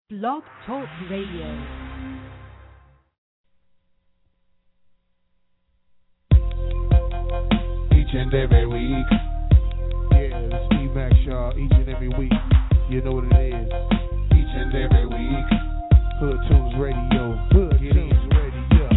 Blog Talk Radio. Each and every week. Yeah, it's Steve Max Shaw, each and every week. You know what it is. Each and every week. Hood Tunes Radio. Hood Tunes Radio.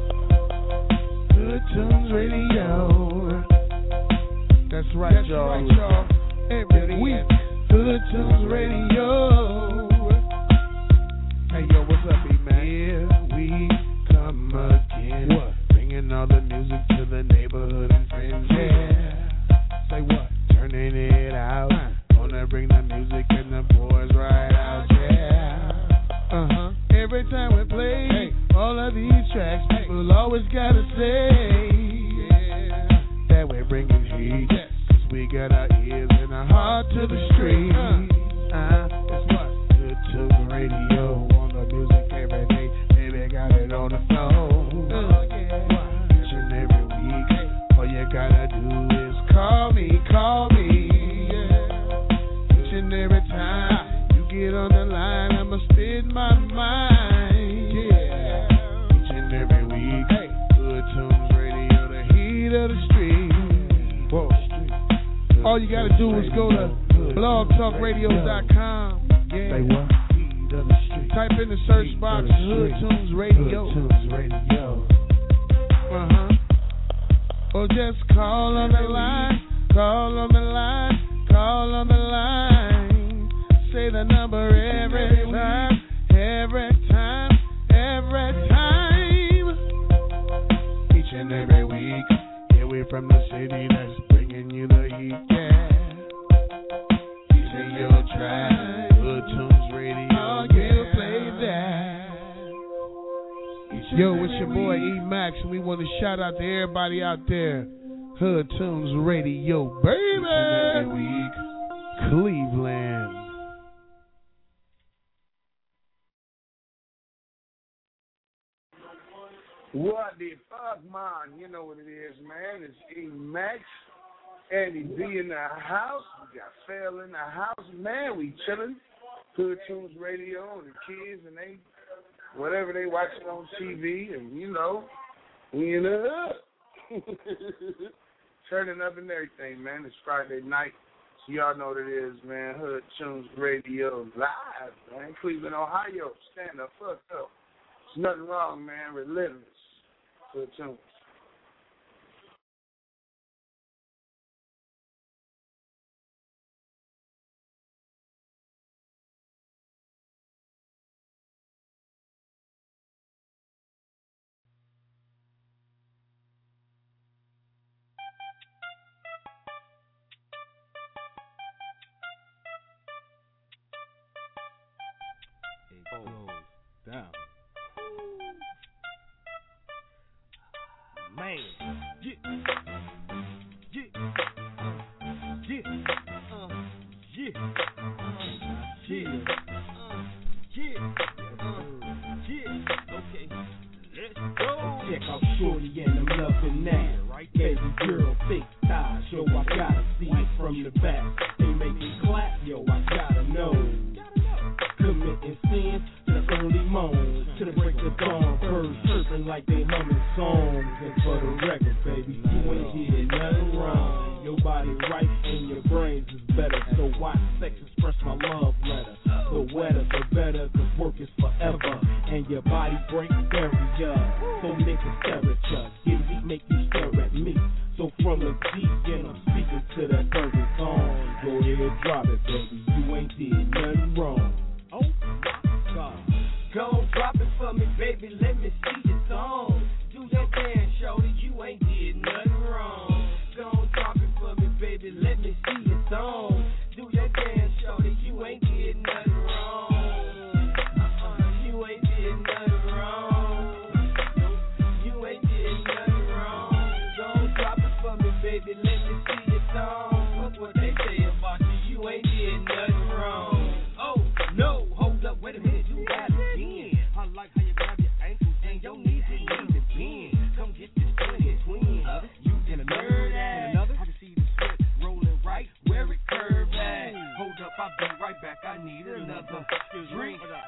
Hood Tunes Radio. That's right, y'all. Every week. Hood Tunes Radio. Hey, yo, what's up, E-Man? Here we come again. What? Bringing all the music to the neighborhood and friends. Yeah. Say what? Turning it out. Gonna bring the music and the boys right out. Yeah. Every time we play all of these tracks, people always gotta say that we're bringing heat. Cause we got our ears and our heart to the street. It's what? Good Tunes Radio. On the music every day. Baby, got it on the floor. Each and every week. All you gotta do is call me. Each and every time you get on the line, I'ma spit my mind. Each and every week. Good Tunes Radio, the heat of the street. All you gotta do is go to blogtalkradio.com. Say what? Type in the search box Hood Tunes Radio. Or just call on the line. Say the number every time. Each and every week. Yeah, we're from the city that's bringing you the heat. Yeah. These are your tracks. Hood Tunes Radio. We'll play that. Yo, it's your boy E-Max, and we want to shout out to everybody out there. Hood Tunes Radio, baby. Every week, Cleveland. What the fuck, man? You know what it is, man. It's E-Max. Andy B in the house. We got Phil in the house, man. We chilling. Hood Tunes Radio and the kids and they, whatever they watching on TV, and you know, we in the hood. Turning up and everything, man. It's Friday night. So y'all know what it is, man. Hood Tunes Radio live, man. Cleveland, Ohio. Stand up, fuck up. There's nothing wrong, man. Relentless. Hood Tunes. Down. Man. Okay. Let's go. Check out Shorty and I'm loving that. Right, baby girl, thick thighs. Yo, I gotta see it from the back. They make me clap. Yo, I gotta know. Committing sins, that's only moan. To the break of dawn, birds chirping like they humming songs. And for the record, baby, you ain't hear nothing wrong. Your body right and your brains is better. So watch sex express my love letter. The wetter, the better, cause work is forever. And your body break barrier. So niggas stare at ya. Get deep, make you stare at me. So from the deep, and I'm speaking to that burger song. Go ahead, drop it, baby. You ain't did nothing wrong. Oh, God. Go drop it for me, baby. Let me see your song. Do your dance, shorty. You ain't did nothing wrong. Go drop it for me, baby. Let me see your song. Do your dance, shorty. You ain't did nothing wrong. You ain't did nothing wrong. You ain't did nothing wrong. Go drop it for me, baby. Let me see your song. Look what they say about you. You ain't did nothing wrong. No, hold up, wait a minute, you got it again. I like how you grab your ankles and your knees and need to bend. Come get this twin. You and a nerd and another. I can see the sweat rolling right where it curved at.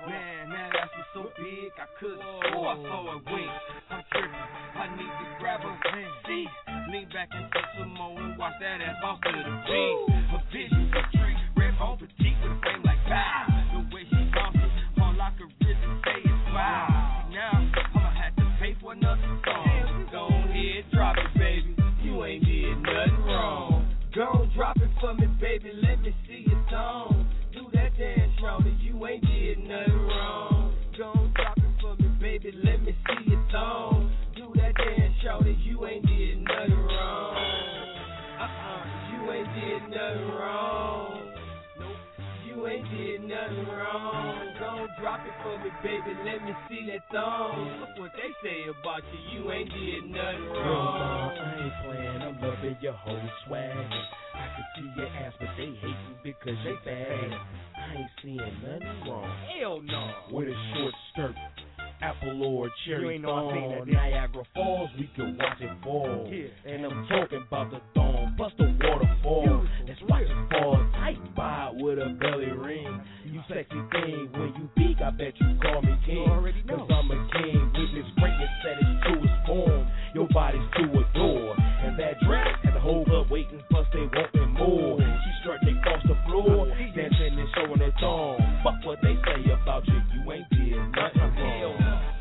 Man, that ass was so big, I couldn't swore I saw a wink. I'm tripping, I need to grab a seat. Lean back and take some more and watch that ass bounce to the beat. A vision, a tree, red bone petite with a frame like wow. The way she bouncing, all I could really say is wow. Now, I'ma have to pay for another song. Go ahead, drop it, baby. You ain't did nothing wrong. Go drop it for me, baby. Let me see your song. Do that dance, shorty. You ain't did nothing wrong. Go drop it for me, baby. Let me see your song. Do that dance, shorty. You ain't did nothing wrong. You ain't did nothing wrong. You ain't did nothing wrong. Don't drop it for me, baby. Let me see that thong. Look what they say about you. You ain't did nothing wrong. I ain't playing. I'm loving your whole swag. I can see your ass, but they hating because they bad. I ain't seeing nothing wrong. Hell no. With a short skirt, apple or cherry thong, that, Niagara Falls, we can watch it fall. Yeah. And I'm talking about the thong, bust the waterfall. Let's watch it fall tight, by with a belly ring. You sexy thing, when you peek, I bet you call me king. Cause I'm a king, witness greatness that is truest form. Your body's to adore. And that dress had the whole club waiting, plus they wanting more. She strutting across the floor, dancing and showing her thong. Fuck what they say about you, you ain't did nothing wrong.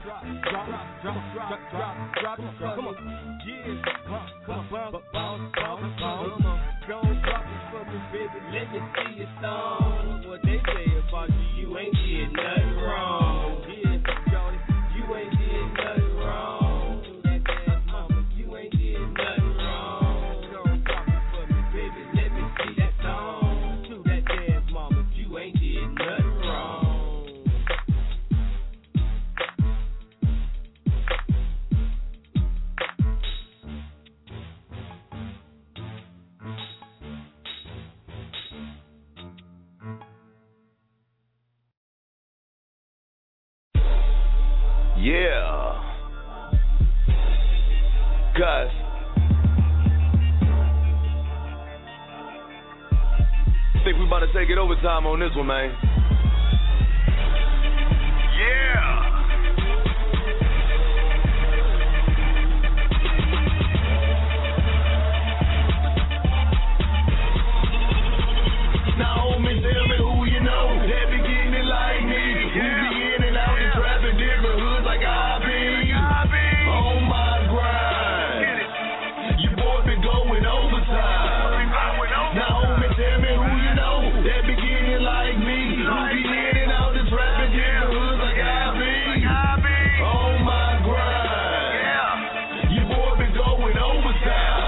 Drop it, come on. Yeah, come on, Go drop it for me, baby. Let me see your song. What they say about you, you ain't did nothing wrong. Yeah, Johnny, you ain't did nothing wrong. Do that dance, mama, you ain't did nothing wrong. Go drop it for me, baby. Let me see that song. Do that dance, mama, you ain't did nothing wrong. Yeah. Guys. Think we about to take it overtime on this one, man. Yeah. Now, homie, tell me who you know that be getting it like me. Who be in and out and trapping different hoods like I be. On my grind. Your boy been going overtime. Now, homie, tell me who you know that be getting it like me. Who be in and out and trapping different hoods like I be. On my grind. Your boy been going overtime.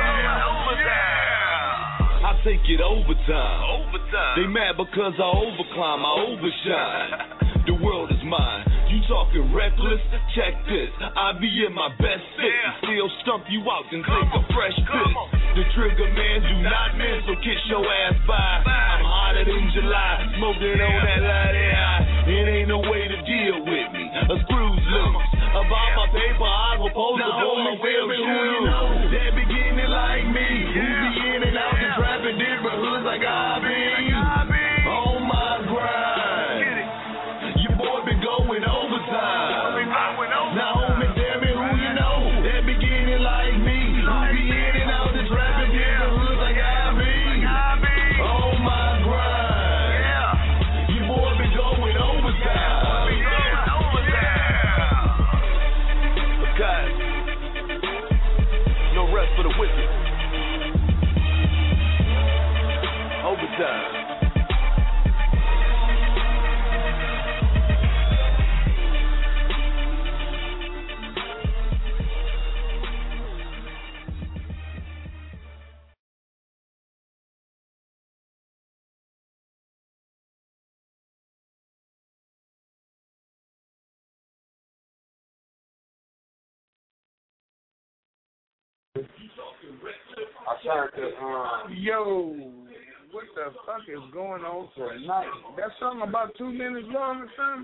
I take it overtime. They mad because I overclimb, I overshine. The world is mine. You talking reckless? Check this. I be in my best fit and still stump you out and take a fresh piss. The trigger man do not miss, so kiss your ass by. I'm hotter than July, smoking on that lighty eye. It ain't no way to deal with me. A screw's loose. About my paper, I go post up on my wheel shoes. They be getting it like me. Who be in and out and trapping different hoods like I be. On my grind. Your boy been going overtime. Now, homie, tell me who you know that be getting it like me. Who be in and out and trapping different hoods like I be. On my grind. Your boy been going overtime. Guys, no rest for the wicked. Overtime. I turned to, yo, what the fuck is going on tonight? That song about 2 minutes long or something?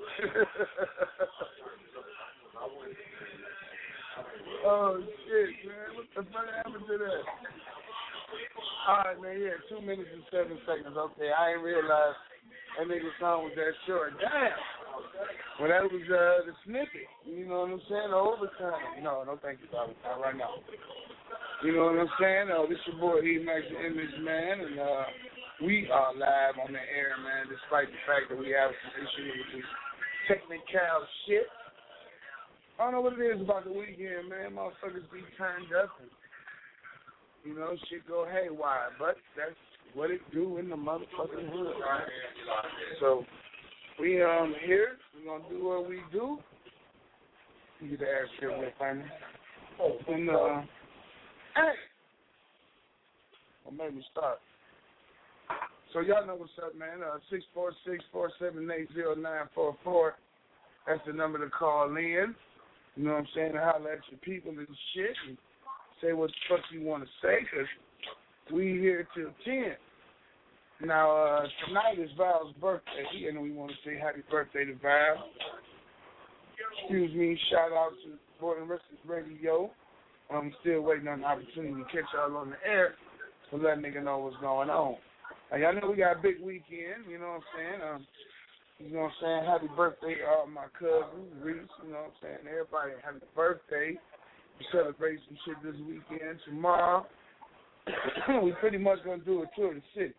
Oh, shit, man. What the fuck happened to that? All right, man, yeah, 2 minutes and 7 seconds. Okay, I ain't realized That nigga song was that short. Damn. Well, that was the snippet. You know what I'm saying? The overtime. No, thank you, Bobby. Not right now. You know what I'm saying? This your boy E-Max, the Image Man, and we are live on the air, man, despite the fact that we have some issues with this technical shit. I don't know what it is about the weekend, man. Motherfuckers be turned up and, you know, shit go haywire. But that's what it do in the motherfucking hood, right? So, we here. We're going to do what we do. You get the ass here with family. And, hey! Well, maybe start. So, y'all know what's up, man. 646-478-0944. That's the number to call in. You know what I'm saying? To holler at your people and shit and say what the fuck you want to say, because we here till 10. Now, tonight is Val's birthday, and we want to say happy birthday to Val. Excuse me, shout out to Border Restless Radio. I'm still waiting on the opportunity to catch y'all on the air to let nigga know what's going on. Now, y'all know we got a big weekend, you know what I'm saying? You know what I'm saying? Happy birthday to all my cousins, Reese, you know what I'm saying? Everybody, happy birthday. We celebrate some shit this weekend. Tomorrow, we pretty much going to do a tour of the city.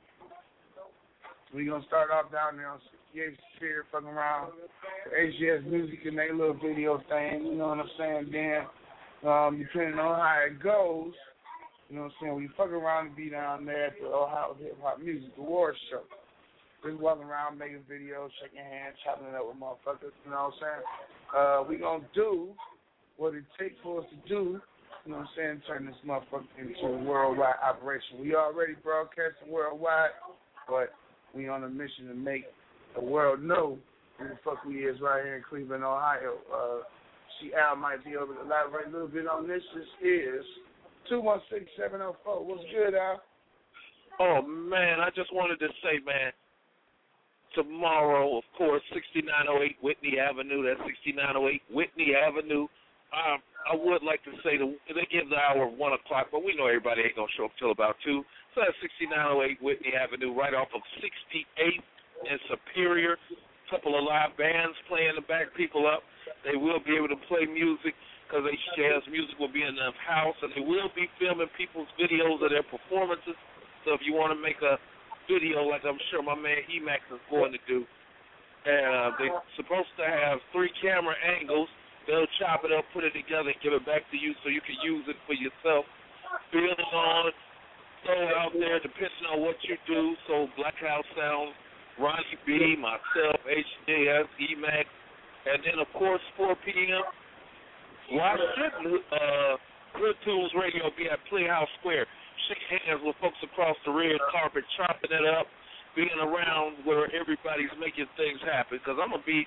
We're going to start off down there on 68th Street, fucking around the HGS Music and their little video thing, you know what I'm saying? Then, depending on how it goes, you know what I'm saying, we fuck around and be down there at the Ohio Hip Hop Music Awards show. Just walking around, making videos, shaking hands, chopping it up with motherfuckers, you know what I'm saying? We going to do what it takes for us to do, you know what I'm saying, turn this motherfucker into a worldwide operation. We already broadcasting worldwide, but we on a mission to make the world know who the fuck we is right here in Cleveland, Ohio. Al might be able to elaborate a little bit on this. This is 216-704. What's good, Al? Oh, man, I just wanted to say, man, tomorrow, of course, 6908 Whitney Avenue. That's 6908 Whitney Avenue. I would like to say they give the hour of 1 o'clock, but we know everybody ain't going to show up till about 2. So that's 6908 Whitney Avenue, right off of 68th and Superior. A couple of live bands playing to back people up. They will be able to play music because they jazz music will be in the house, and they will be filming people's videos of their performances. So if you want to make a video like I'm sure my man E-Max is going to do, they're supposed to have 3 camera angles. They'll chop it up, put it together, and give it back to you so you can use it for yourself. Build it on, throw it out there depending on what you do. So Black House Sounds, Ronnie B, myself, HJS, E-Max, and then, of course, 4 p.m. Why shouldn't Hood Tunes Radio be at Playhouse Square? Shake hands with folks across the red carpet, chopping it up, being around where everybody's making things happen. Because I'm going to be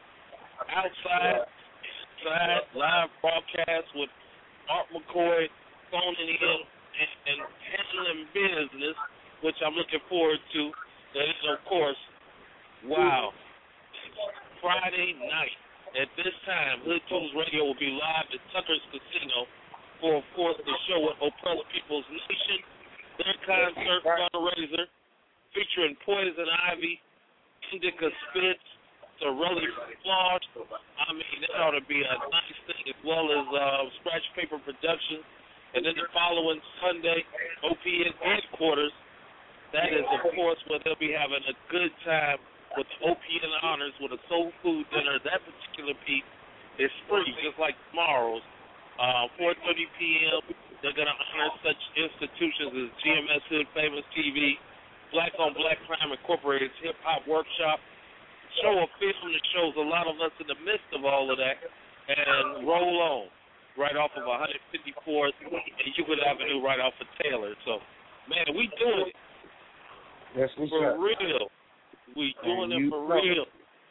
outside, inside, live broadcast with Art McCoy phoning in and handling business, which I'm looking forward to. And, of course, wow, Friday night at this time, Hood Tunes Radio will be live at Tucker's Casino for, of course, the show with Oppressed People's Nation, their concert fundraiser featuring Poison Ivy, Indica Spitz, Sorelli Flawed. I mean, that ought to be a nice thing, as well as Scratch Paper Productions. And then the following Sunday, OPN headquarters. That is, of course, where they'll be having a good time with OPN Honors with a soul food dinner. That particular piece is free, just like tomorrow's. 4:30 p.m., they're going to honor such institutions as GMS Hood Famous TV, Black on Black Crime Incorporated's Hip Hop Workshop, show a film that shows a lot of us in the midst of all of that, and Roll On, right off of 154th and Euclid Avenue, right off of Taylor. So, man, we doing it. That's what's for up. real. We doing it for real.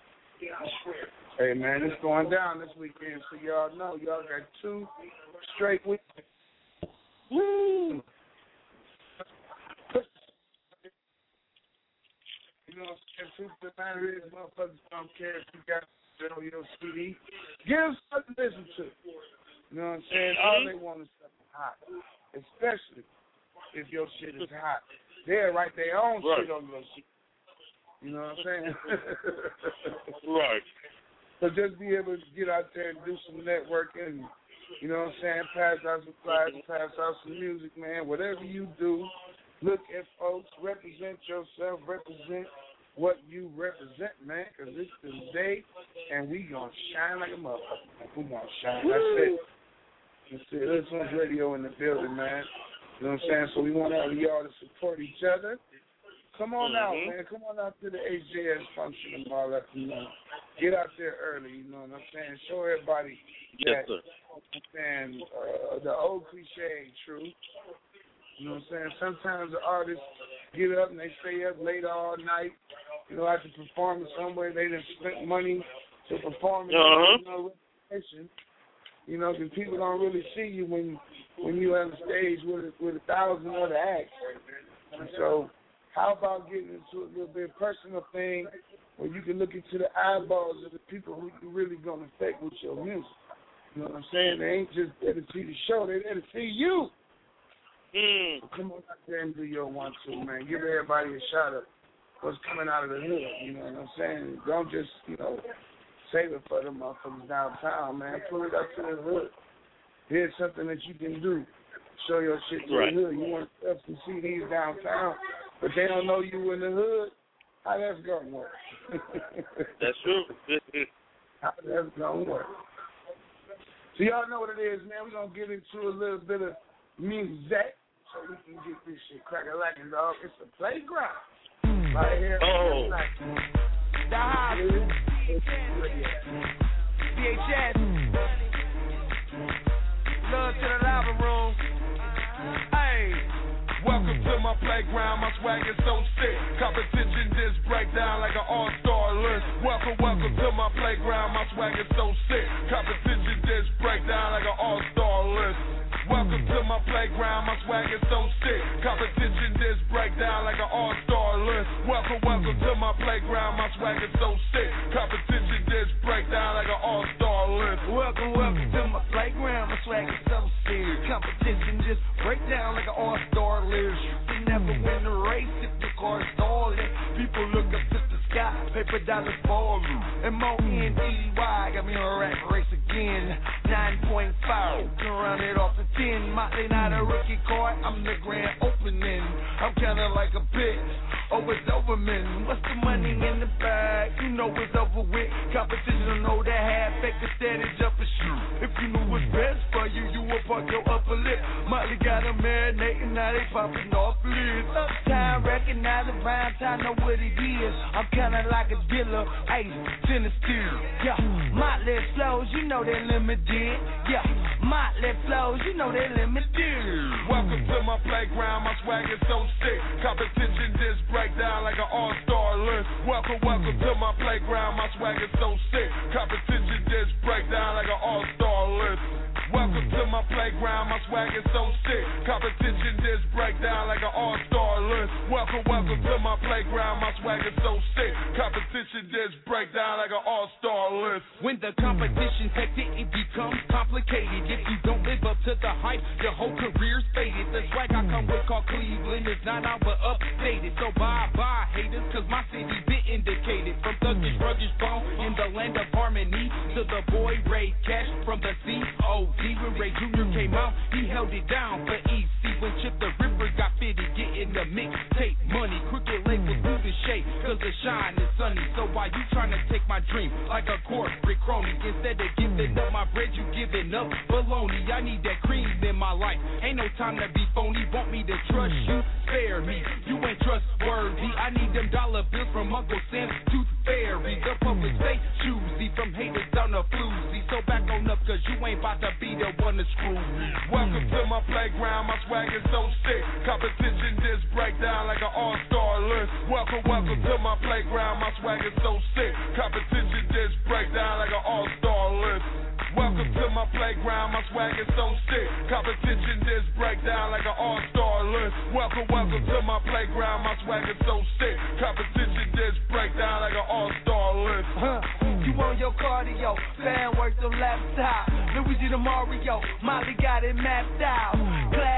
Hey, man, it's going down this weekend, so y'all know. Y'all got 2 straight weekends. Woo! You know, truth of the matter is, motherfuckers don't care if you got your CD. Give them something to listen to. You know what I'm saying? All they want is something hot, especially if your shit is hot. They'll write their own shit on your shit. You know what I'm saying? Right. So just be able to get out there and do some networking, you know what I'm saying, pass out some flyers, pass out some music, man. Whatever you do, look at folks, represent yourself, represent what you represent, man, because it's the day, and we going to shine like a motherfucker. We going to shine. That's it. That's it. Hood Tunes Radio in the building, man. You know what I'm saying? So we want all of y'all to support each other. Come on out, man. Come on out to the HJS function tomorrow afternoon. Get out there early, you know what I'm saying? Show everybody that, and the old cliche ain't true. You know what I'm saying? Sometimes the artists get up and they stay up late all night, you know, after performing somewhere. They done spent money to perform in no recognition. You know, because people don't really see you when you on the stage with 1,000 other acts. And so how about getting into a little bit personal thing where you can look into the eyeballs of the people who you really going to affect with your music? You know what I'm saying? They ain't just there to see the show. They're there to see you. So come on out there and do your 1-2, man. Give everybody a shot of what's coming out of the hood. You know what I'm saying? Don't just, you know, save it for the motherfuckers downtown, man. Pull it up to the hood. Here's something that you can do. Show your shit to the hood. You want to sell some CDs downtown, but they don't know you in the hood. How that's going to work? That's true. How that's going to work? So y'all know what it is, man. We're going to get into a little bit of music so we can get this shit crack-a-lackin', dog. It's a playground. Right here. The house. VHS. Love to the lava room. Hey. Welcome to my playground, my swag is so sick. Competition just break down like an all-star list. Welcome to my playground, my swag is so sick. Competition just break down like an all-star list. Welcome to my playground, my swag is so sick. Competition just break down like an all-star list. Welcome to my playground, my swag is so sick. Competition just break down like an all-star list. Welcome to my playground, my swag is so sick. Competition just break down like an all-star list. You never win the race if your car's stalling. People look up to the sky, paper dollars falling. M-O-N-E-Y got me on a rat race again. 9.5, can run it off the 10. Motley not a rookie card, I'm the grand opening. I'm kinda like a bitch, oh it's over man. What's the money in the bag? You know it's over with. Competition don't know that half, fake a steady jump and shoot. If you knew what's best for you, you would park your upper lip. Motley got them marinating, now they popping off lids. Uptown, recognize the rhyme time, know what it is. I'm kinda like a dealer, ice, sinister. Yeah, Motley flows, you know they're limited. Yeah, Motley flows, you know they're limited. Welcome to my playground, my swag is so sick. Competition just break down like an all-star list. Welcome to my playground, my swag is so sick. Competition just break down like an all-star list. Welcome to my playground, my swag is so sick. Competition just break down like an all-star list. Welcome to my playground, my swag is so sick. Competition just break down like an all-star list. When the competition's hectic, it becomes complicated. If you don't live up to the hype, your whole career's faded. The swag I come with called Cleveland is not out but updated. So bye-bye haters, cause my city been indicated. From thuggish, ruggish bone in the land of harmony to the boy Ray Cash from the C.O.D. When Ray Jr. came out, he held it down for EC. When Chip the Ripper got fitted, getting the mixtape money. Crooked labels do the shade, cause the shine is sunny. So why you trying to take my dream like a corporate crony? Instead of giving up my bread, you giving up baloney. I need that cream in my life. Ain't no time to be phony. Want me to trust you? Spare me. You ain't trustworthy. I need them dollar bills from Uncle Sam's Tooth Fairy. The public stay choosy from haters down the floozy. So back on up, cause you ain't about to be the one to screw me. Welcome to my playground, my swag is so sick. Competition just break down like an all-star list. Welcome to my playground, my swag is so sick. Competition just break down like an all-star list. Welcome to my playground, my swag is so sick. Competition just break down like an all-star list. Welcome to my playground, my swag is so sick. Competition just break down like an all-star list. You on your cardio, fan work the laptop. Luigi the Mario, Molly got it mapped out. Class is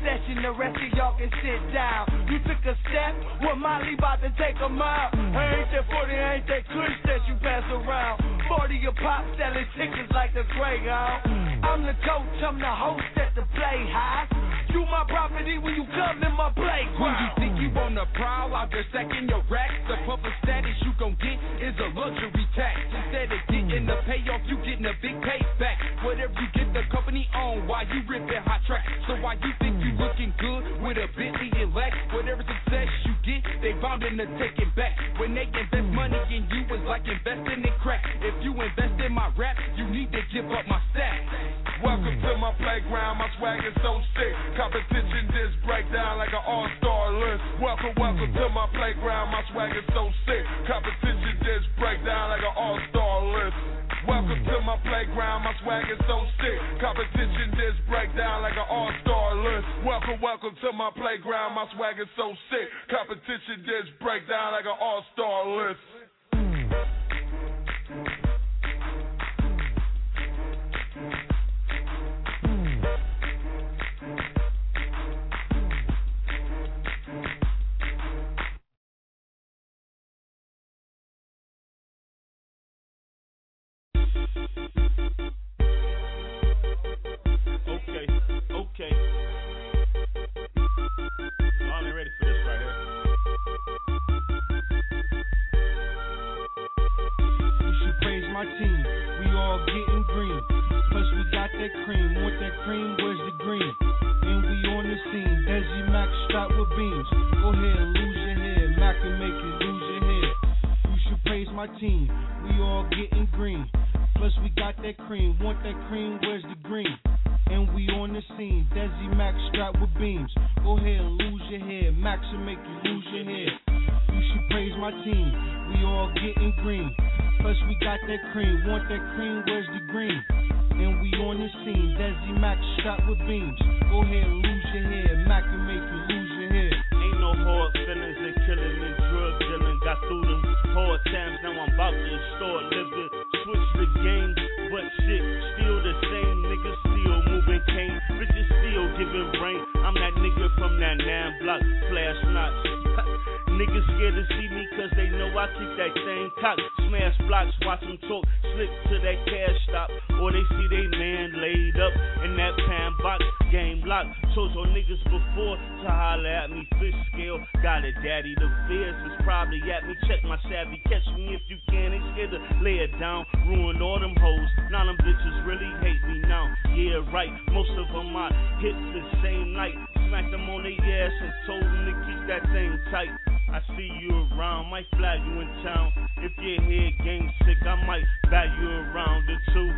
session, the rest of y'all can sit down. You took a step, well, Molly about to take a mile. Ain't that 40, ain't that kush that you pass around. 40 a pop, selling tickets like the Greyhound. I'm the coach, I'm the host at the Playhouse. You my property when you come in my playground. When you think you on the prowl, I'll just second your racks. The public status you gon' get is a luxury tax. Instead of getting the payoff, you getting a big payback. Whatever you get the company on, while you ripping hot tracks. So why you think you looking good with a Bentley and Lex? Whatever success you get, they bounding to take it back. When they invest money in you, it's like investing in crack. If you invest in my rap, you need to give up my stack. Welcome to my playground, my swag is so sick. Competition just break down like an all-star list. Welcome to my playground, my swag is so sick. Competition just break down like an all-star list. Welcome to my playground, my swag is so sick. Competition just break down like an all-star list. Welcome to my playground, my swag is so sick. Competition just break down like an all-star list. Okay. Y'all ain't ready for this right here. You should praise my team. We all getting green. Plus we got that cream. Want that cream? Where's the green? And we on the scene. Desi Mac strapped with beams. Go ahead and lose your head. Mac can make you lose your head. You should praise my team. We all getting green. Plus we got that cream. Want that cream? Where's the green? And we on the scene, Desi Mac strapped with beams. Go ahead and lose your head, Max will make you lose your head. You should praise my team, we all getting green. Plus we got that cream, want that cream, where's the green? And we on the scene, Desi Mac strapped with beams. Go ahead and lose your head, Mac will make you lose your head. Ain't no hard feelings and killing and drug dealing. Got through them hard times, now I'm about to restore living. Switch the game, but shit, still the same. Niggas still moving cane, bitches still giving rain. I'm that nigga from that 9 block, flash knots. Niggas scared to see me cause they know I keep that thing cocked. Smash blocks, watch them talk, slip to that cash stop. Or they see they man laid up in that pan box, game locked. Told your niggas before to holler at me, fish scale. Got a daddy, the fears is probably at me. Check my savvy, catch me if you can. They scared to lay it down, ruin all them hoes. Now them bitches really hate me now. Yeah, right, most of them I hit the same night. Smacked them on their ass and told them to keep that thing tight. I see you around, might fly you in town. If your head game sick, I might buy you around the two.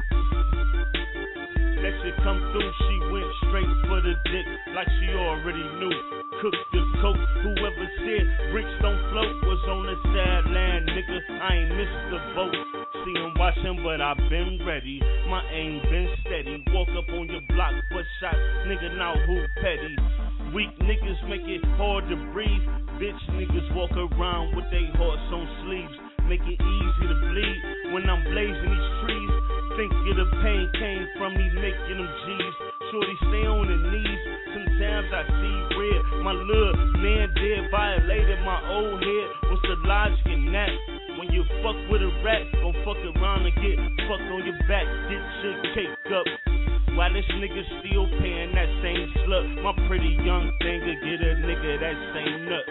That shit come through, she went straight for the dick like she already knew. Cook the coke, whoever said bricks don't float was on the sideline, nigga. I ain't missed the boat. See him watching, but I been ready. My aim been steady. Walk up on your block, but shot, nigga, now who petty? Weak niggas make it hard to breathe. Bitch niggas walk around with they hearts on sleeves. Make it easy to bleed when I'm blazing these trees. Think of the pain came from me making them G's. Shorty stay on the knees. Sometimes I see red. My little man dead, violated my old head. What's the logic in that? When you fuck with a rat, gon' fuck around and get fucked on your back. Get your cake up. Why this nigga still paying that same slut? My pretty young thing to get a nigga that same nut.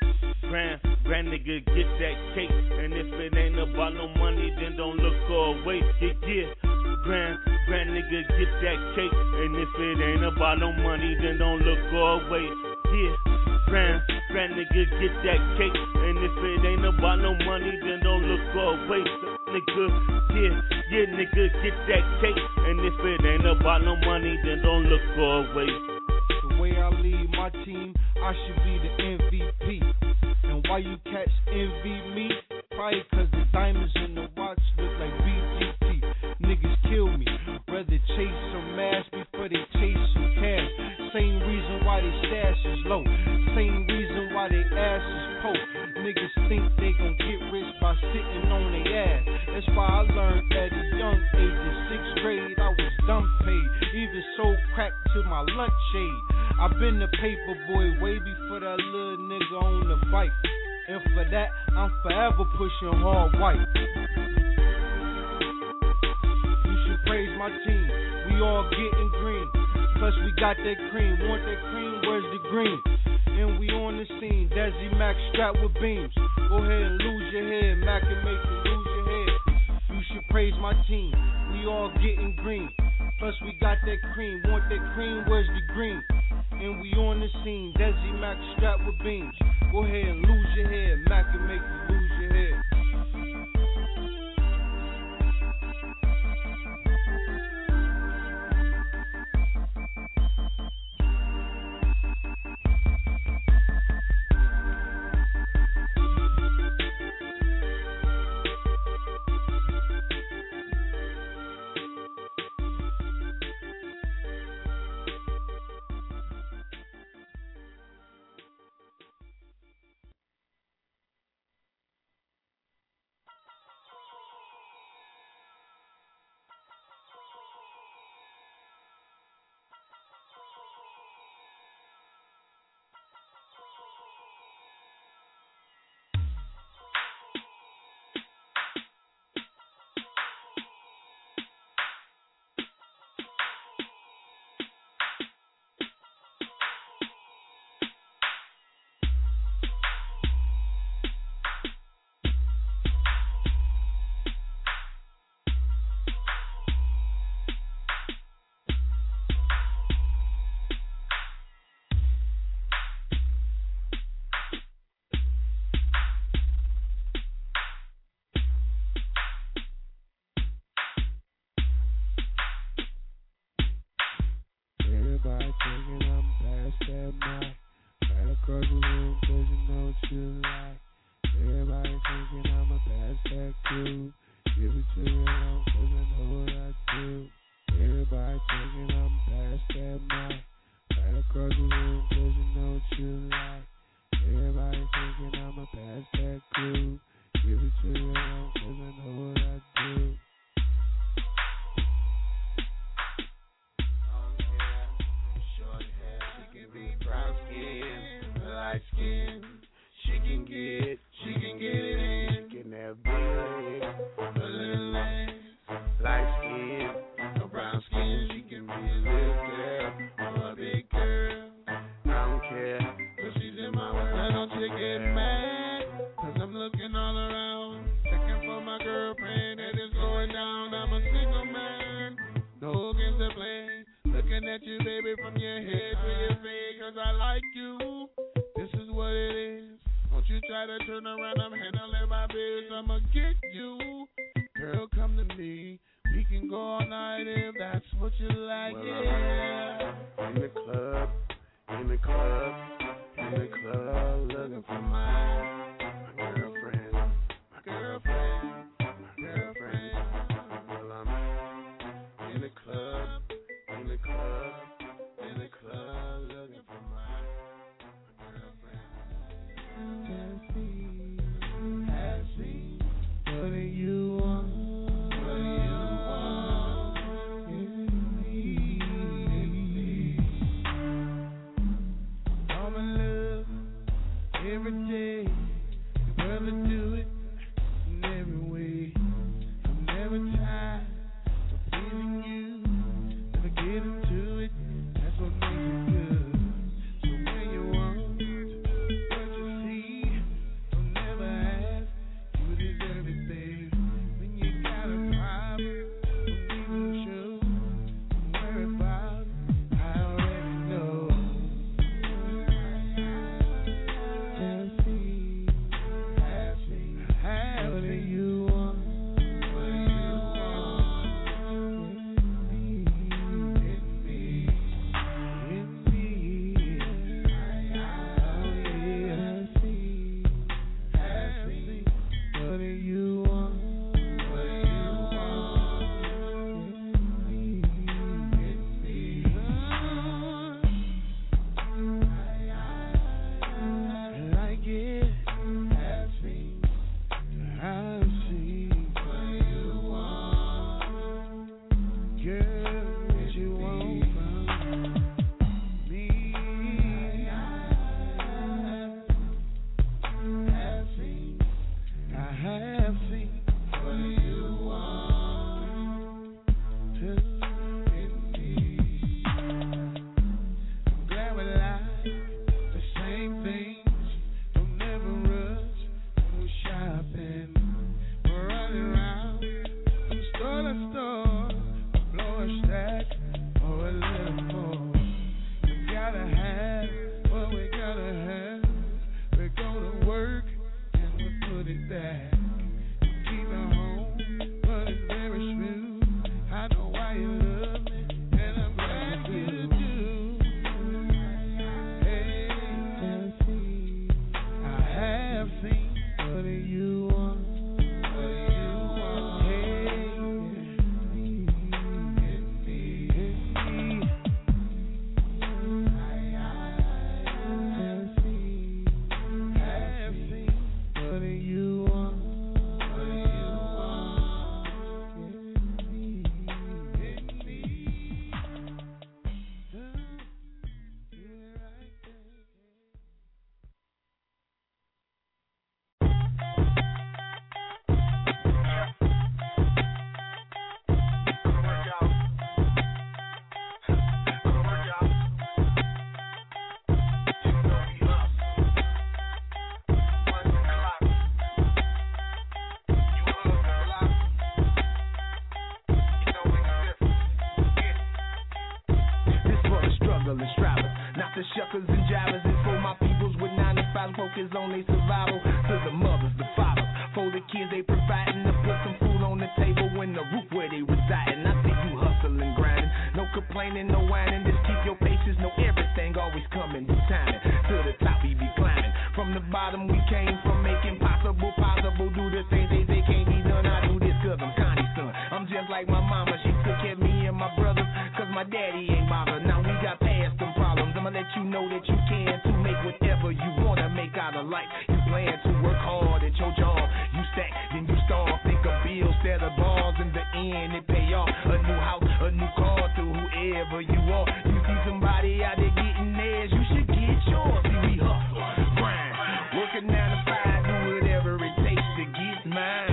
Grand nigga get that cake. And if it ain't about no money, then don't look away. Yeah. Grand nigga get that cake. And if it ain't about no money, then don't look away. Yeah. Grand nigga get that cake. And if it ain't about no money, then don't look away. Nigga, yeah, nigga get that cake. And if it ain't about no money, then don't look away. The way I lead my team, I should be the MVP. And why you cats envy me? Probably cause the diamonds in the watch look like BGT. Niggas kill me, rather chase some ass before they chase some cash. Same reason why they stash is low, same reason why they ass is poor. Niggas think they gon' get rich by sitting on their ass. That's why I learned at a young age, in 6th grade, I was dumb paid. Even sold crack to my lunch aid. I been the paper boy way before that little nigga on the fight. And for that, I'm forever pushing hard white. You should praise my team, we all getting green. Plus we got that cream, want that cream, where's the green? And we on the scene, Desi Mac strapped with beams. Go ahead and lose your head, Mac can make you lose your head. You should praise my team, we all getting green. Plus we got that cream, want that cream, where's the green? And we on the scene, Desi Mac strapped with beams. Go ahead and lose your head, Mac can make you lose your head. the shuckers and jivers, and for my peoples with 9 to 5 focus on their survival. To the mothers, the fathers, for the kids they providing to put some food on the table when the roof where they residing. I see you hustling, grinding, no complaining, no whining. Just keep your patience, know everything always coming with timing. To the top we be climbing. From the bottom we came from, making possible. Do the things they can't be done. I do this cause I'm Connie's son. I'm just like my mama, she took care of me and my brothers, cause my daddy ain't bothered. Now we got past them problems. I'ma let you know that you can to make whatever you wanna make out of life. You plan to work hard at your job. You stack, then you starve. Think of bills instead of bars. In the end, it pay off. A new house, a new car to whoever you are. You see somebody out there getting theirs, you should get yours. See, we hustle, grind, working 9 to 5, do whatever it takes to get mine.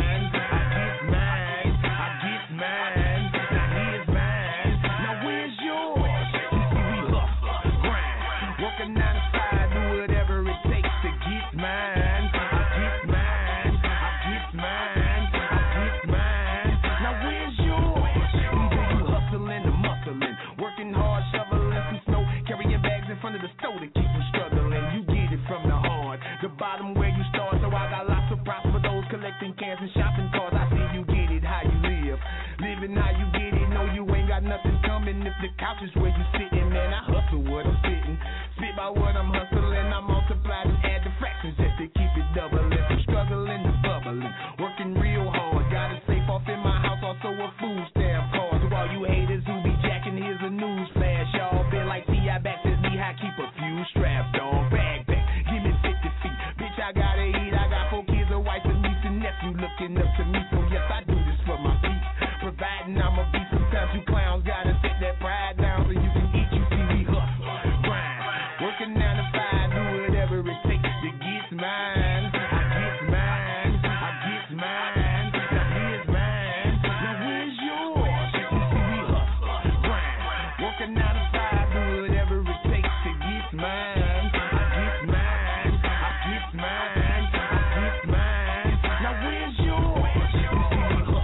Cans and shopping carts, I see you get it how you live. Living how you get it, know you ain't got nothing coming. If the couch is where you sitting, man, I hustle what I'm sitting. Spit by what I'm hustling, I multiply and add the fractions just to keep it doubling. From struggling to bubbling, working real hard. Got a safe off in my house, also a food stamp card. To all you haters who be jacking, here's a news flash. Y'all been like T.I. back says me, I keep a few straps, dog. Bag back, give me 50 feet. Bitch, I gotta eat, I got 4 kids, a wife, and niece and nephew looking up to me. So yes, I do this for my feet. Providing I'ma be, sometimes you clowns gotta set that pride down so you can eat. You see we hustle, grind, working 9 to 5, do whatever it takes to get mine. I get mine, I get mine. Now here's mine, now where's yours? You see we hustle, grind, working 9 to 5, do whatever it takes to get mine. I get mine, I get mine, I get mine. Now where's yours? You see we hustle.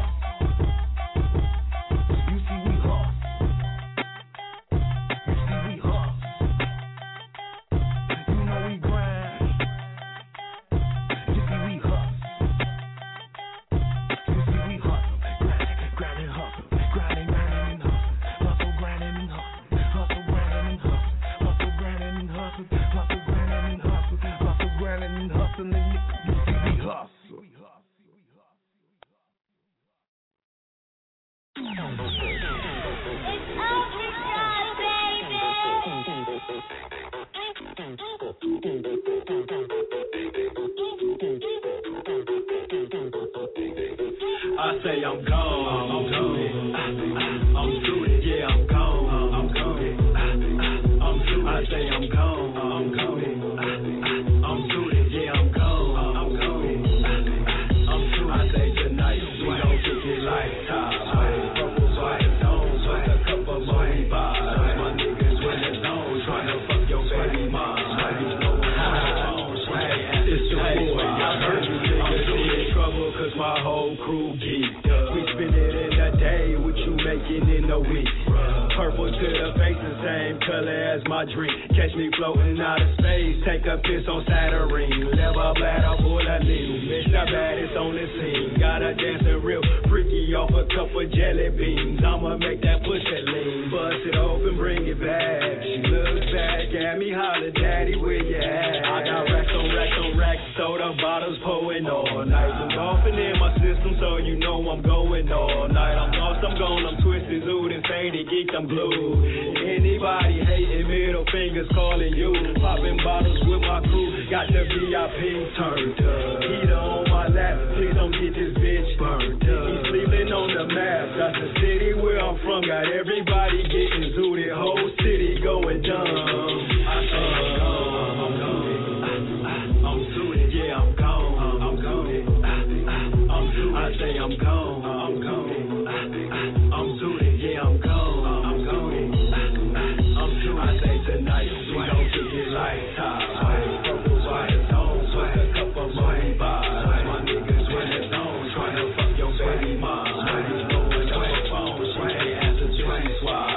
You see we hustle. You see we hustle. You know we grind. You see we hustle. You see we hustle. Grind and hustle. Grinding and hustle. Hustle, grinding and hustle. Hustle, grinding and hustle. Hustle, grinding and hustle. Hustle, grinding and hustle. Hustle, grinding and hustling. You see we hustle. I say I'm gone, I'm through it. I'm through it, yeah, I'm gone, I'm through it. I'm through it. I say I'm gone, I'm through it. I'm through it, yeah, I'm gone, I'm through it. I'm through it. I say tonight we gon' kick it like top. Purple white stones with a cup of money bars. My niggas in the zone tryna fuck your baby mom. It's the boy, I heard you niggas in trouble cause my whole crew geeked. We spend it in a day, what you making in a week? Purple to the face, the same color as my drink. Catch me floating out of space, take a piss on Saturn. Level bladder full of needles, bitch the baddest on the scene. Gotta dancing real freaky off a cup of jelly beans. I'ma make that pussy lean, bust it open, bring it back. She looks back at me, holler, daddy, where you at? I got racks on racks on racks, soda bottles pouring all night. I'm golfing in my system, so you know I'm going all night. I'm lost, I'm gone, I'm twisted, zooted, and faded, geeked, I'm glued. Anybody hating, middle fingers calling you. Popping bottles with my crew, got the VIP turned up. Heater on my lap, please don't get this bitch burnt up. He's sleeping on the map, that's the city where I'm from. Got everybody getting zooted, whole city going dumb. I say I'm gone, I'm gone. I'm zooted, yeah, I'm gone, I'm zooted. I'm zooted. I say I'm gone, I'm gone. I'm zooted, yeah, I'm gone, I'm zooted. I'm zooted. I say tonight we gon' kick it like top. Purple white stones with a cup of money bars. My niggas in the zone tryna fuck your baby mom. You know it's on the phone, she can't answer 20 swap.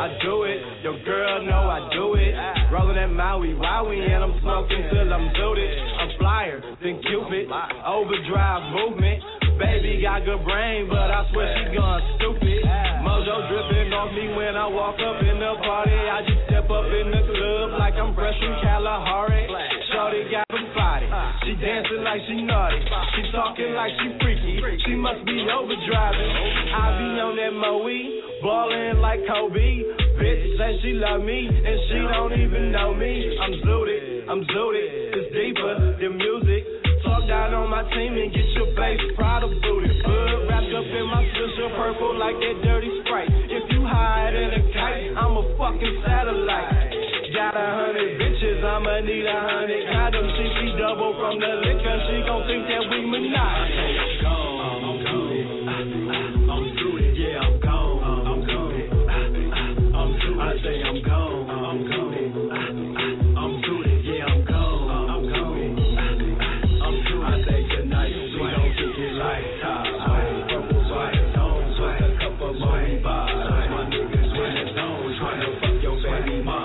I do it. Your girl know I do it. Rolling that Maui, Wowie, and I'm smoking till I'm zooted. I'm flyer than Cupid, overdrive movement. Baby got good brain, but I swear she gone stupid. Mojo dripping off me when I walk up in the party. I just step up in the club like I'm fresh from Kalahari. Shorty got some body. She dancing like she naughty. She talking like she freaky. She must be overdriving. I be on that Moe, ballin' like Kobe. Bitch say she love me and she don't even know me. I'm zooted, it's deeper than music. Talk down on my team and get your face proud of booty. Bud wrapped up in my special purple like that dirty Sprite. If you hide in a kite, I'm a fucking satellite. Got 100 bitches, I'ma need 100 condoms. She be double from the liquor, she gon' think that we monogamous. I'm gone, I'm zooted, I'm zooted, yeah, I'm gone, I'm zooted, I'm zooted. I say I'm gone, I'm zooted, I'm zooted, yeah, I'm gone, I'm zooted, I'm zooted. I say tonight we gon' kick it like top. Purple white tones with a couple money bars. My niggas in the zone tryna fuck your baby mom.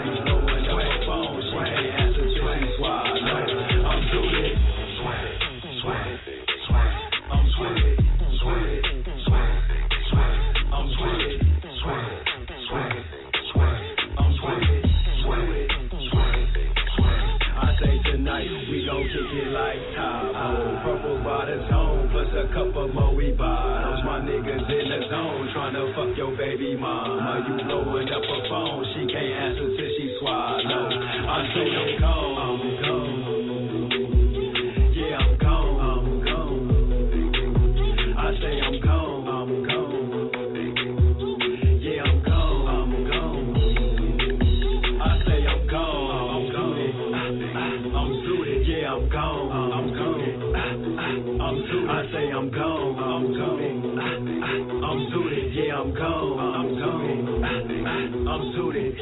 A couple Moe bottles, my niggas in the zone tryna fuck your baby mama. You blowing up her phone, she can't answer till she swallow. I say I'm gone, yeah I'm gone, I say I'm gone, yeah I'm gone, I say I'm gone, I'm zooted, yeah I'm gone, I say I'm gone, I'm zooted, yeah I'm gone, I'm zooted.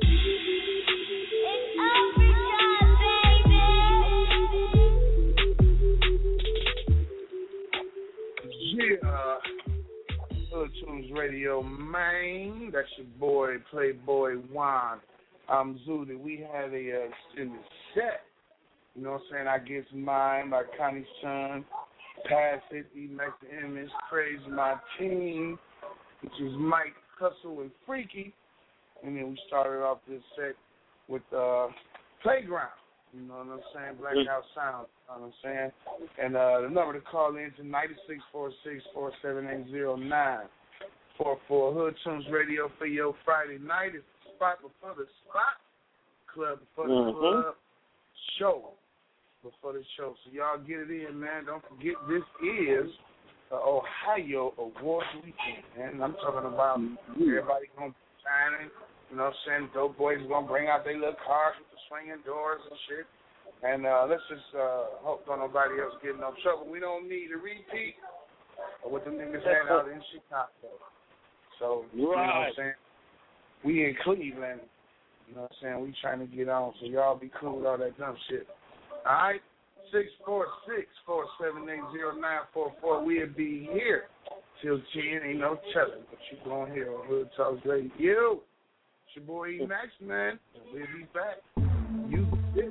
Yeah, Hood Tunes Radio, man. That's your boy, Playboy Juan. I'm zooted. We had a extended set. You know what I'm saying? I Get Mine by Connie Sun. Pass It, E-Max the Image, Praise My Team, which is Mike, Hustle, and Freaky. And then we started off this set with Playground. You know what I'm saying? Blackout Sound. You know what I'm saying? And the number to call in tonight is 646-478-0944. Hood Tunes Radio for your Friday night. It's the spot before the spot. Club before the club. Show before the show. So y'all get it in, man. Don't forget this is the Ohio Awards weekend, man. I'm talking about everybody gonna be signing. You know what I'm saying? Dope boys gonna bring out their little cars with the swinging doors and shit. And let's just hope don't nobody else get in no trouble. We don't need a repeat of what them niggas had out in Chicago. So you know what I'm saying? We in Cleveland. You know what I'm saying? We trying to get on, so y'all be cool with all that dumb shit. All right? 646-478-0944. We'll be here till 10. Ain't no telling what you going to hear on Hood Talks Radio. It's your boy E-Max, man. We'll be back. You bet.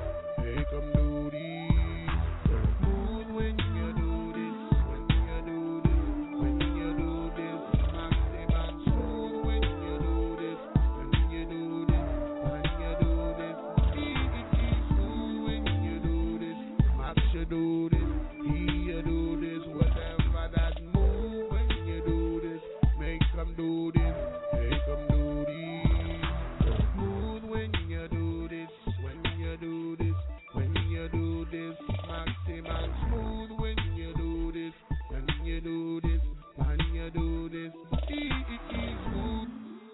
Make them do this. Smooth when you do this. When you do this. When you do this. Maximum smooth when you do this. When you do this. When you do this. Smooth when you do this. Max you do this. He you do this. Whatever that move when you do this. Make them do this. Make them do this. Smooth when you do this. When you do this. When you do this. Maximum smooth when you do this. When you do this. When you do this. Smooth.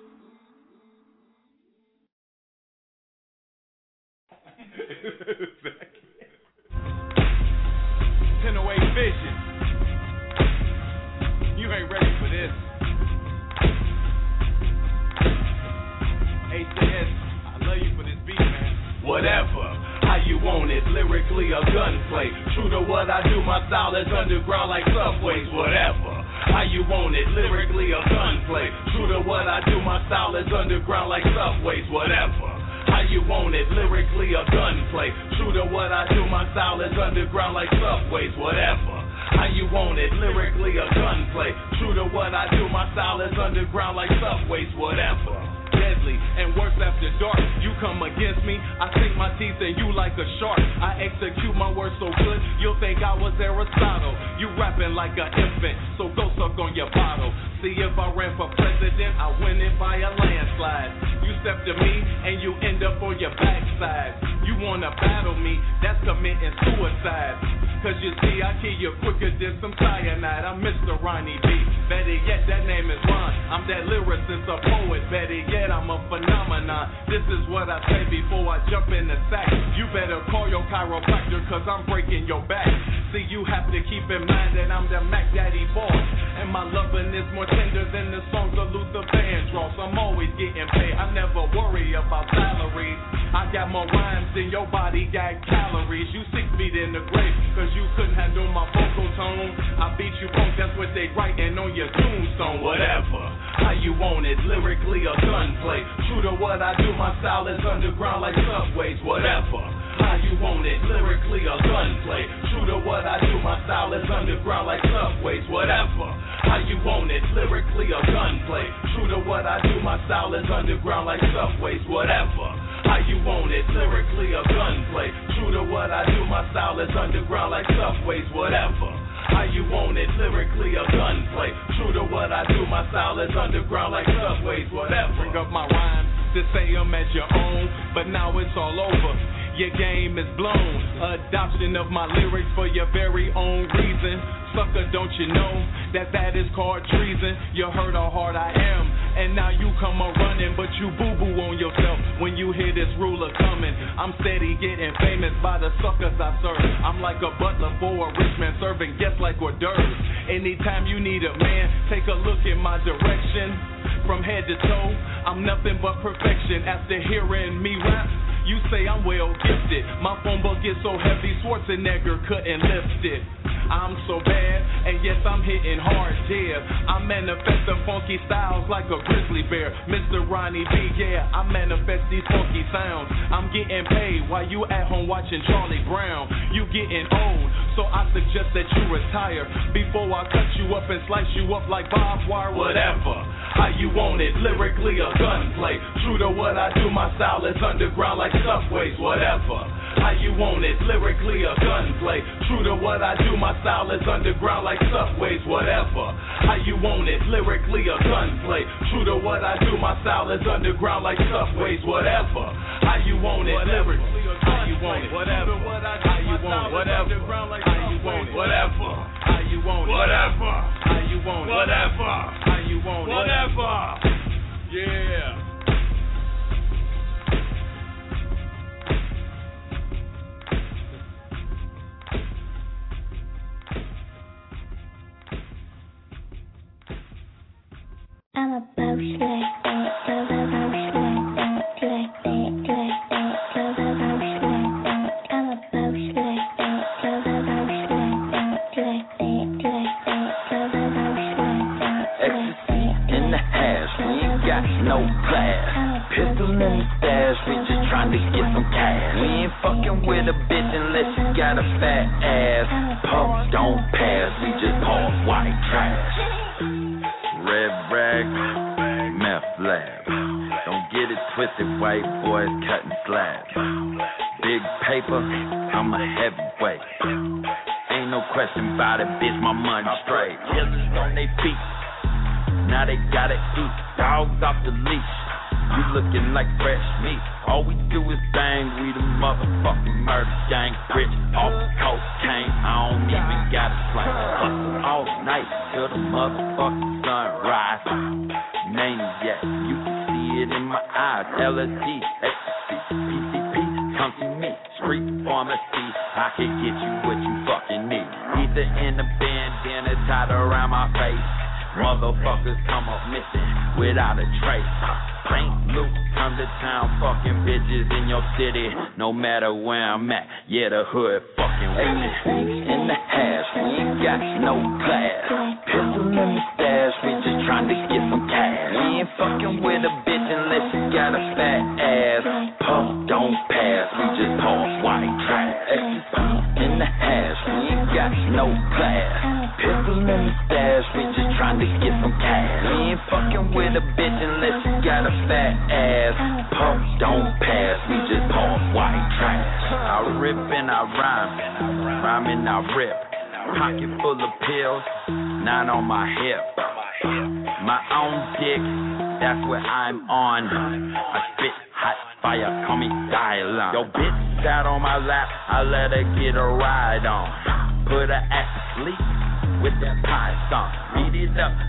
1008 Vision. You ain't ready for this. ACS, I love you for this beat, man. Whatever, how you want it, lyrically or gunplay. True to what I do, my style is underground like subways. Whatever, how you want it, lyrically or gunplay. True to what I do, my style is underground like subways. Whatever, how you want it, lyrically or gunplay. True to what I do, my style is underground like subways. Whatever, how you want it, lyrically or gunplay. True to what I do, my style is underground like subways. Whatever. Deadly and worse after dark. You come against me, I sink my teeth in you like a shark. I execute my words so good, you'll think I was Aristotle. You rapping like an infant, so go suck on your bottle. See if I ran for president, I win it by a landslide. You step to me and you end up on your backside. You wanna battle me, that's committing suicide. Cause you see, I kill you quicker than some cyanide. I'm Mr. Ronnie B. Better yet, that name is Ron. I'm that lyricist, a poet. Better yet, I'm a phenomenon. This is what I say before I jump in the sack. You better call your chiropractor, cause I'm breaking your back. See, you have to keep in mind that I'm the Mac Daddy boss. And my loving is more tender than the songs of Luther Vandross. I'm always getting paid, I never worry about salaries. I got more rhymes than your body got calories. You 6 feet in the grave, cause you couldn't handle my vocal tone. I beat you punk, that's what they writing on your tombstone. Whatever, how you want it, lyrically or gunplay. True to what I do, my style is underground like subways. Whatever, how you want it, lyrically or gunplay. True to what I do, my style is underground like subways. Whatever, how you want it, lyrically or gunplay. True to what I do, my style is underground like subways. Whatever, how you want it, lyrically or gunplay. True to what I do, my style is underground like subways. Whatever, how you want it, lyrically or gunplay. True to what I do, my style is underground like subways. Whatever. Bring up my rhymes to say them as your own, but now it's all over. Your game is blown. Adoption of my lyrics for your very own reason. Sucker, don't you know that is called treason? You heard how hard I am, and now you come a running, but you boo-boo on yourself when you hear this ruler coming. I'm steady getting famous by the suckers I serve. I'm like a butler for a rich man serving guests like hors d'oeuvres. Anytime you need a man, take a look in my direction. From head to toe, I'm nothing but perfection. After hearing me rap, you say I'm well gifted. My phone book gets so heavy, Schwarzenegger couldn't lift it. I'm so bad, and yes, I'm hitting hard, yeah. I manifest the funky styles like a grizzly bear. Mr. Ronnie B, yeah, I manifest these funky sounds. I'm getting paid while you at home watching Charlie Brown. You getting old, so I suggest that you retire before I cut you up and slice you up like barbed wire. Whatever, how you want it, lyrically or gunplay. True to what I do, my style is underground like subways. Whatever, how you want it, lyrically or gunplay. True to what I do, my style is underground like subways. Whatever, how you want it, lyrically or gunplay. True to what I do, my style is underground like subways. Whatever, how you want it, lyrically or gunplay. How you want it, whatever. How you want it, whatever. How you want it, whatever. How you want it, whatever. How you want it, whatever. How you want it, whatever. Yeah. I'm a boss like that, I'm a boss like that, I'm a boss like that, Ecstasy in the hash, we ain't got no class. Pistol in the stash, we just trying to get some cash. We ain't fucking with a bitch unless you got a fat ass. Pump don't pass, we just pause white trash. Red rag, meth lab. Don't get it twisted, white boys cutting slabs. Big paper, I'm a heavyweight. Ain't no question about it, bitch, my money straight. Killers on they feet, now they gotta eat. Dogs off the leash, you looking like fresh meat. All we do is bang, we the motherfucking murder gang. Rich off cocaine, I don't even gotta slang. Hustle all night till the motherfucking sunrise. Maniac, you can see it in my eyes. LSD, ecstasy, PCP, come to me. Street pharmacy, I can get you what you fucking need. Either in a bandana tied around my face. Motherfuckers come up missing without a trace. St. Luke, come to town, fucking bitches in your city. No matter where I'm at, yeah, the hood fucking with me. In the hash, we ain't got no class. Pistol in the stash, we just trying to get some cash. We ain't fucking with a bitch unless you got a fat ass. Pump don't pass, we just pause white trash. In the hash, we ain't got no class. Pistol in the stash, we just trying to get some cash. We ain't fucking with a bitch unless you got a fat ass. Pump don't pass, we just pause white trash. I rip and I rhyme and I rip. Pocket full of pills, not on my hip. My own dick, that's what I'm on. I spit hot fire, call me Dylan. Yo, bitch sat on my lap, I let her get a ride on. Put her at sleep with that python. Beat it up,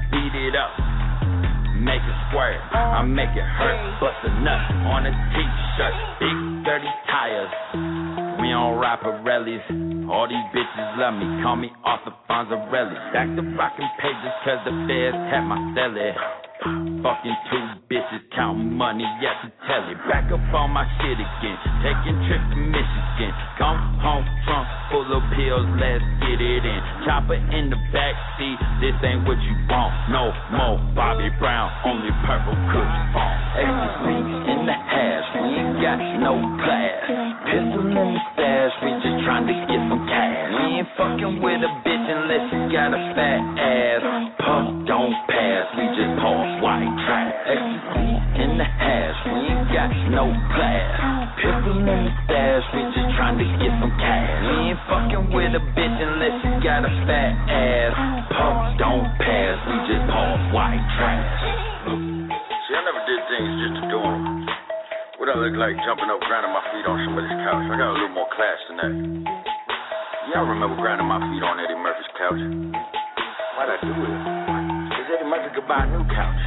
make it squirt, I make it hurt. Bust a nut on a t-shirt, big dirty tires. We don't ride Pirellis, all these bitches love me, call me Arthur Fonzarelli. Back to rockin' pages cause the feds had my celly. Fucking two bitches counting money at the telly. Back up on my shit again, taking trips to Michigan. Come home trunk full of pills, let's get it in. Chopper in the backseat, this ain't what you want. No more Bobby Brown, only purple kush phone. Ecstasy in the hash, we ain't got no class. Pistol in the stash, we just trying to get some cash. We ain't fucking with a bitch unless you got a fat ass. Pump don't pass, we just pause white trash. Ecstasy in the hash, we ain't got no class. Pistol in the stash, we just trying to get some cash. We ain't fucking with a bitch unless you got a fat ass. Pump don't pass, we just pause white trash. See, I never did things just to do them. What I look like jumping up, grinding my feet on somebody's couch. I got a little more class than that. Y'all remember grinding my feet on Eddie Murphy's couch? Why'd I do it? Because Eddie Murphy could buy a new couch.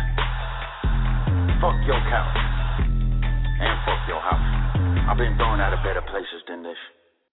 Fuck your couch. And fuck your house. I've been thrown out of better places than this.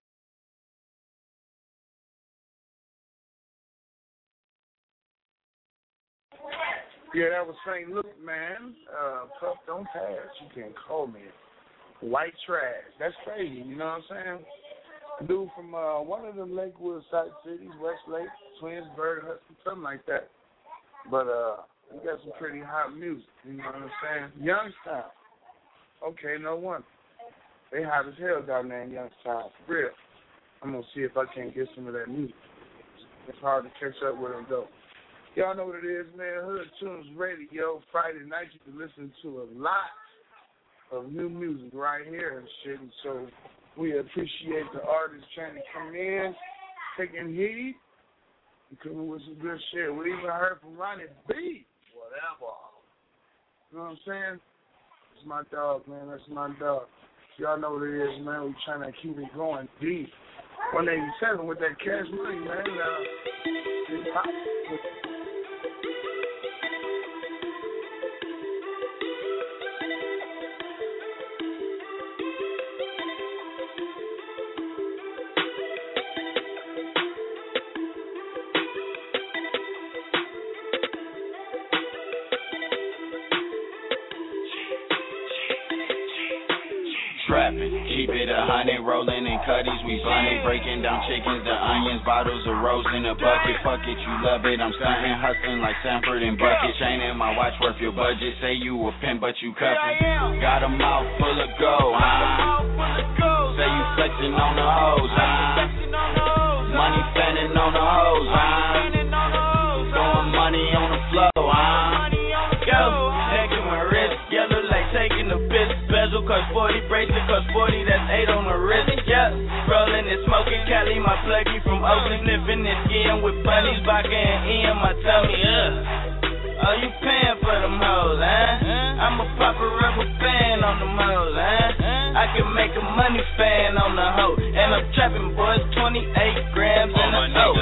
Yeah, that was St. Luke, man. Puff don't pass. You can't call me white trash. That's crazy, you know what I'm saying? Dude from one of them Lakewood side cities, Westlake, Twinsburg, Hudson, something like that. But we got some pretty hot music, you know what I'm saying? Youngstown. Okay, no wonder. They hot as hell down there in Youngstown, for real. I'm going to see if I can't get some of that music. It's hard to catch up with them, though. Y'all know what it is, man. Hood Tunes Radio. Friday night, you can listen to a lot of new music right here and shit. And so we appreciate the artists trying to come in, taking heed, and coming with some good shit. We even heard from Ronnie B. Whatever. You know what I'm saying? That's my dog, man. That's my dog. Y'all know what it is, man. We trying to keep it going deep. 187 with that cash money, man. Trapping, keep it 100, rolling in cutties, we blunted, breaking down chickens, the onions, bottles of rose in a bucket. Fuck it, you love it, I'm stunting, hustling like Sanford and Bucket. Chain in my watch worth your budget, say you a pimp but you cuffing. Got a mouth full of gold, Say you flexing on the hoes, money spending on the hoes, throwing money on the floor, Yo, taking my wrist, yellow like taking the fifth bezel, cause 40 bracelet, cause 40, that's 8 on the wrist, yeah. Rolling and smoking Cali, my pluggy from Oakland, sniffing and skiing with bunnies, vodka and Ian, my tummy, Oh, you paying for them hoes, I'm a proper rubber fan on them hoes, I can make a money fan on the hoe, and I'm trapping boys 28 grams in a hoe,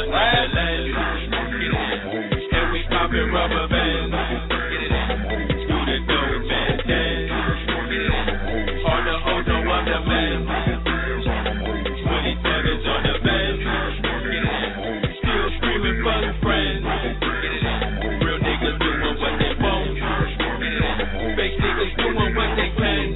And we poppin' rubber bands. Do the dope man dance. All the hoes know I'm the man. 27's on the bench. Still screaming for the friends. Real niggas doing what they want. Fake niggas doing what they can.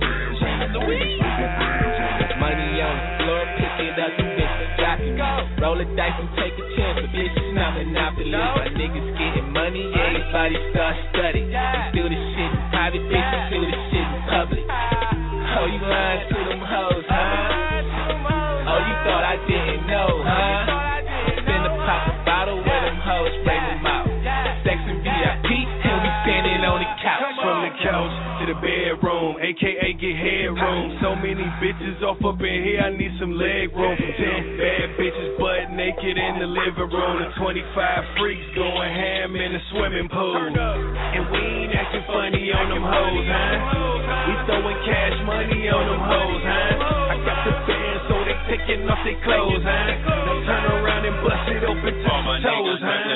Money on the floor, pick it up, the bitch drop it. Roll the dice and take a chance, but bitches not monopoly. My niggas getting money, everybody start studying. Do the shit in private, bitches do the shit in public. Oh, you lying to them hoes, Oh, you thought I didn't know, Spin the pop a bottle where them hoes spray them out. Sex and VIP, and we standing on the couch. From the couch to the bedroom, aka get headroom. So many bitches off up in here, I need some leg room. 10 bad bitches butt naked in the living room. And 25 freaks going ham in the swimming pool. And we ain't acting funny on them hoes, We throwing cash money on them hoes, I got the band so they taking off their clothes, Now turn around and bust it open to all my toes,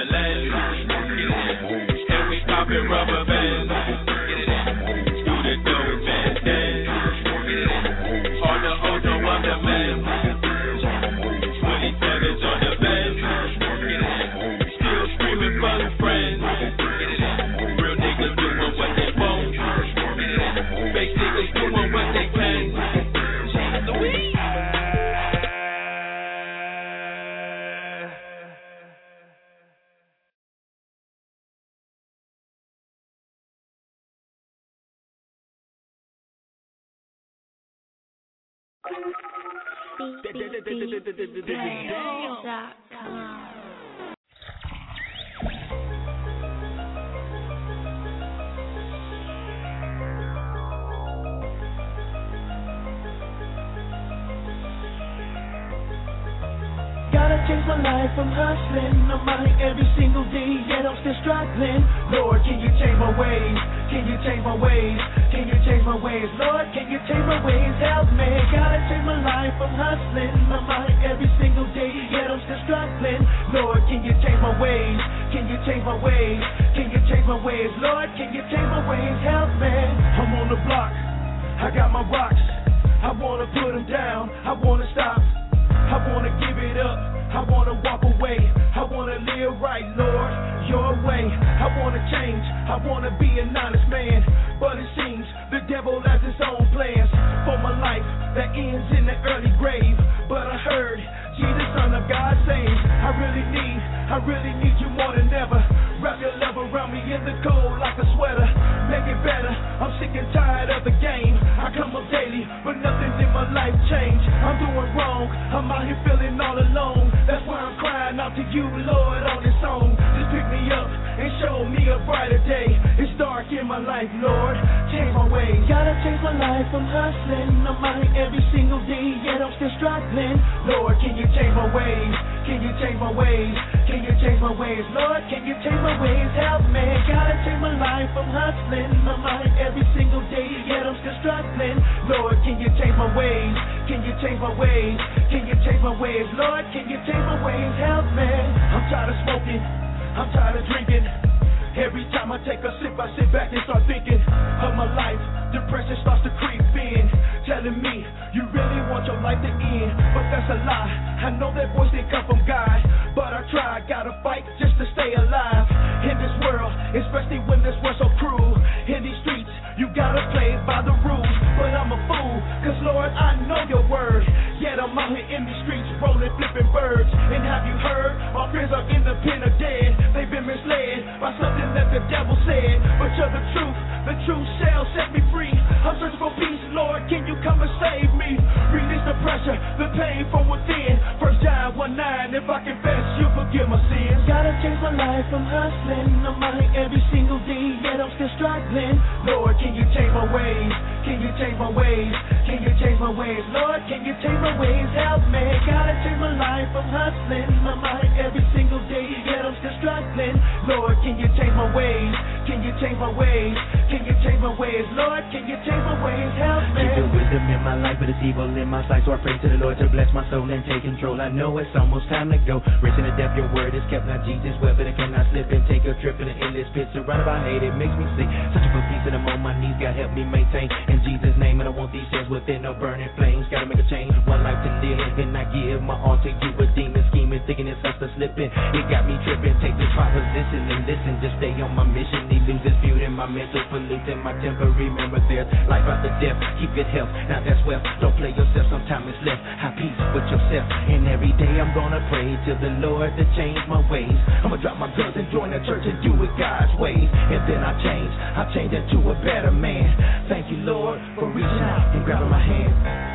And we poppin' rubber bands. Do the dope man dance. All the hoes know I'm the man. 27's on the bench. Still screaming for the friends. Real niggas doing what they want. Fake niggas doing what they can. Gotta change my life, I'm hustling. I'm out here every single day, yet I'm still struggling. Lord, can you change my ways? Can you change my ways? Can you change my ways? Lord, can you change my ways? Help me. Gotta change my life, I'm hustling. I'm out here every single day, yet I'm still struggling. Lord, can you change my ways? Can you change my ways? Can you change my ways? Lord, can you change my ways? Help me. I'm on the block, I got my rocks. I wanna put them down, I wanna stop. I wanna give it up, I wanna walk away. I wanna live right, Lord, your way. I wanna change, I wanna be an honest man. But it seems the devil has his own plans for my life that ends in the early grave. But I heard Jesus, Son of God, saves. I really need you more than ever. Wrap your love around me in the cold like a sweater. Make it better, I'm sick and tired of the game. I come up daily, but nothing's in my life changed. I'm doing wrong, I'm out here feeling all alone. That's why I'm crying out to you, Lord, on this song. Just pick me up and show me a brighter day. It's dark in my life, Lord, change my ways. Gotta change my life, I'm hustling. I'm out here every single day, yet I'm still struggling. Lord, can you change my ways? Can you change my ways? Can you change my ways? Lord, can you change my ways? Help me. Gotta change my life, I'm hustling. I'm out here every single day, yet I'm still struggling. Lord, can you change my ways? Can you change my ways? Can you change my ways? Lord, can you change my ways? Help me. I'm tired of smoking, I'm tired of drinking. Every time I take a sip, I sit back and start thinking of my life. Depression starts to creep in, telling me you really want your life to end. But that's a lie, I know that voice didn't come from God. But I try, gotta fight just to stay alive. In this world, especially when this world's so cruel. In these streets, you gotta play by the rules. But I'm a fool, cause Lord, I know your word. Yet I'm out here in these streets, rolling, flipping birds. And have you heard, my friends are in the pen of dead. They've been misled by something that the devil said. But you're the truth shall set me free. I'm searching for peace, Lord, can you come and save me? Release the capture the pain from within. 1 John 1:9, if I confess, you forgive my sins. Gotta change my life from hustling, I'm money every single day, yet I'm still struggling. Lord, can you change my ways? Can you change my ways? Can you change my ways? Lord, can you change my ways? Help me. Gotta change my life from hustling, I'm money every single day, yet I'm still struggling. Lord, can you change my ways? Can you change my ways? Can you change my ways? Lord, can you change my ways? Help me. Keep the wisdom in my life, but it's evil in my sight. So I pray to the Lord to bless my soul and take control. I know it's almost time to go. Racing to death, your word is kept. Now Jesus, weapon, I cannot slip and take a trip in an endless pit. Surrounded by hate, it makes me sick. Searching for peace and I'm on my knees. God help me maintain in Jesus' name. And I want these sins within no burning flames. Gotta make a change, one life to live, and I give my all to you. A demon scheming, thinking it's us to slipping. It got me tripping. Take this proposition and listen. Just stay on my mission. Illusions viewed in my mental, polluting my temper. Remember there's life after death. Keep good health, now that's wealth. Don't play yourself, sometimes it's left. Have peace with yourself. And every day I'm gonna pray to the Lord to change my ways. I'ma drop my guns and join the church and do it God's ways. And then I change into a better man. Thank you, Lord, for reaching out and grabbing my hand.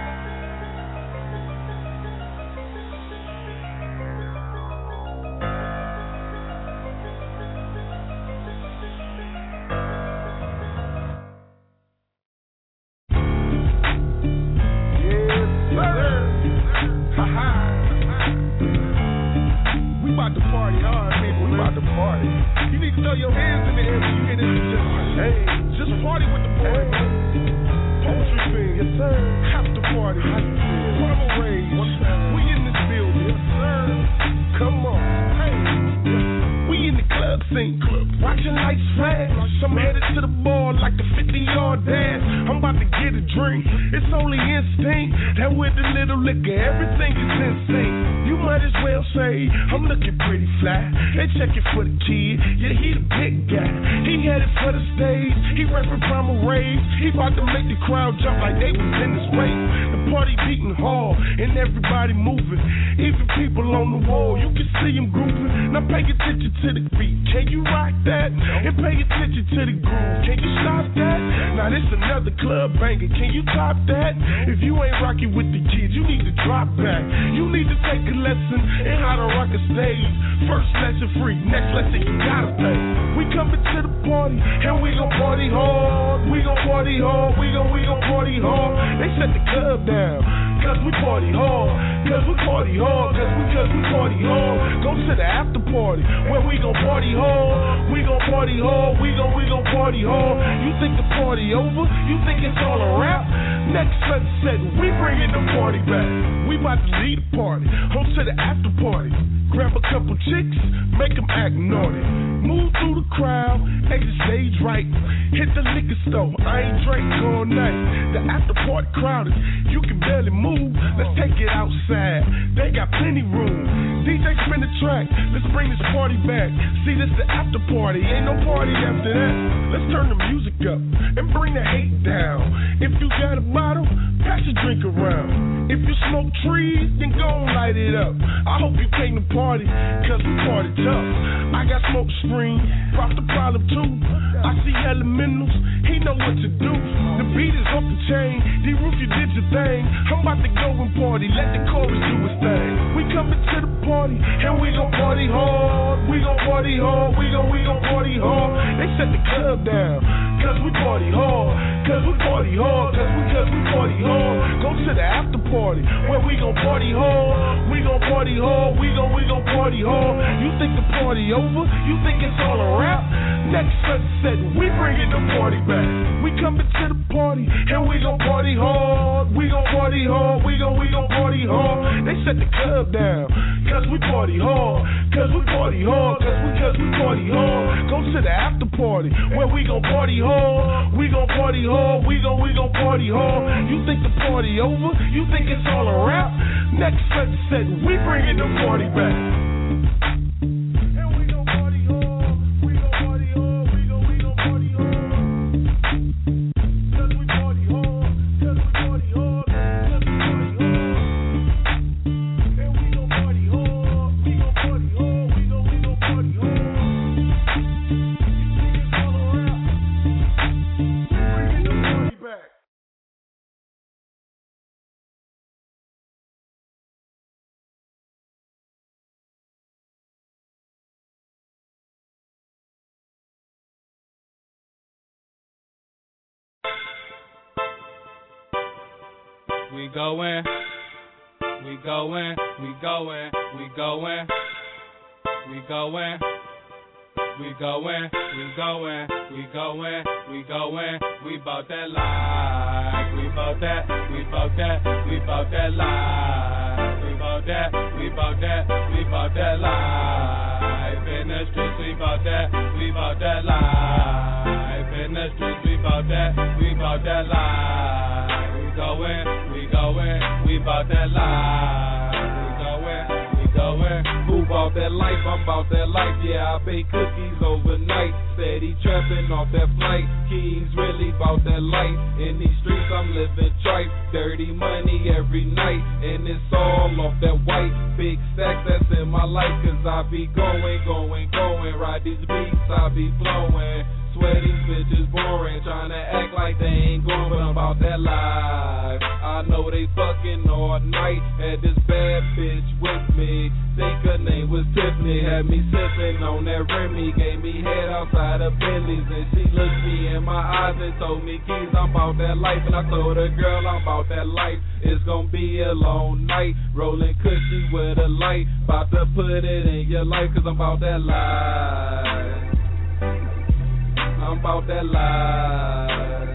we going, we going, we going, we going, we going, we going, we going, we going, we going, we bout that life, we bout that, we bout that, we bout that life, we bout that, we bout that, we bout that life in the streets, we bout that, we bout that life in the streets, we bout that, we bout that life, we going, we bout that life, we going, who bout that life? I'm bout that life, yeah, I bake cookies overnight. Said he trapping off that flight, Keys really bout that life. In these streets I'm living tripe, dirty money every night, and it's all off that white. Big stacks that's in my life, cause I be going, ride these beats, I be flowing. Swear these bitches boring, tryna act like they ain't going, but I'm about that life. I know they fucking all night, had this bad bitch with me. Think her name was Tiffany, had me sipping on that Remy, gave me head outside of Bentley's, and she looked me in my eyes and told me, Keys, I'm about that life, and I told her, girl, I'm about that life. It's gonna be a long night, rolling cushy with a light, about to put it in your life, cause I'm about that life. I'm about that life.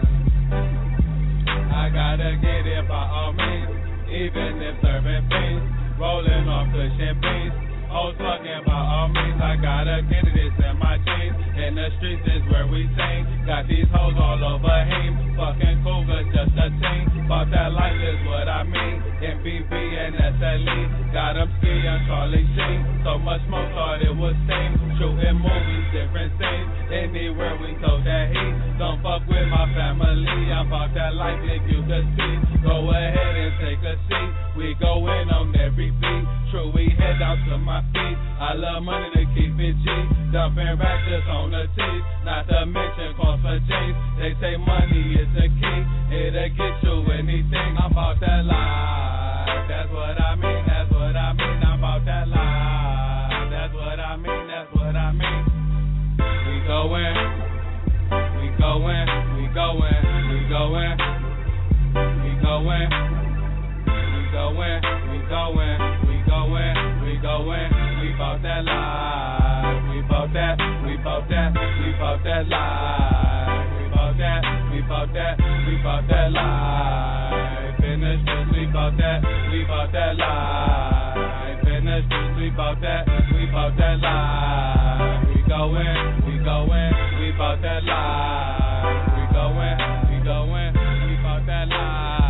I gotta get it by all means, even if serving beans, rolling off cushion beans. Hoes fucking by all means, I gotta get it, it's in my jeans. In the streets is where we sing, got these hoes all over him. Fucking Cougar, just a team, about that life is what I mean. MBB and SLE, got them skiing Charlie Sheen. So much smoke, thought it was steam. Shooting movies, different scenes, anywhere we told that heat. Don't fuck with my family, I'm about that life if you could see. Go ahead and take a seat, we go in on every beat. True, we head out to my feet. I love money to keep it G. Dumping racks just on the teeth. Not to mention cost for jeans. They say money is the key. It'll get you anything. I'm about that life. That's what I mean. That's what I mean. I'm about that life. That's what I mean. That's what I mean. We going. We going. We going. We going. We going. We going. We going. We going. We going. We bout that life. We bout that. We bout that. We bout that life. We bout that. We bout that. We bout that life. In the streets we bout that. We bout that life. In the streets we bout that. We bout that life. We going. We going. We bout that life. We going. We going. We bout that life.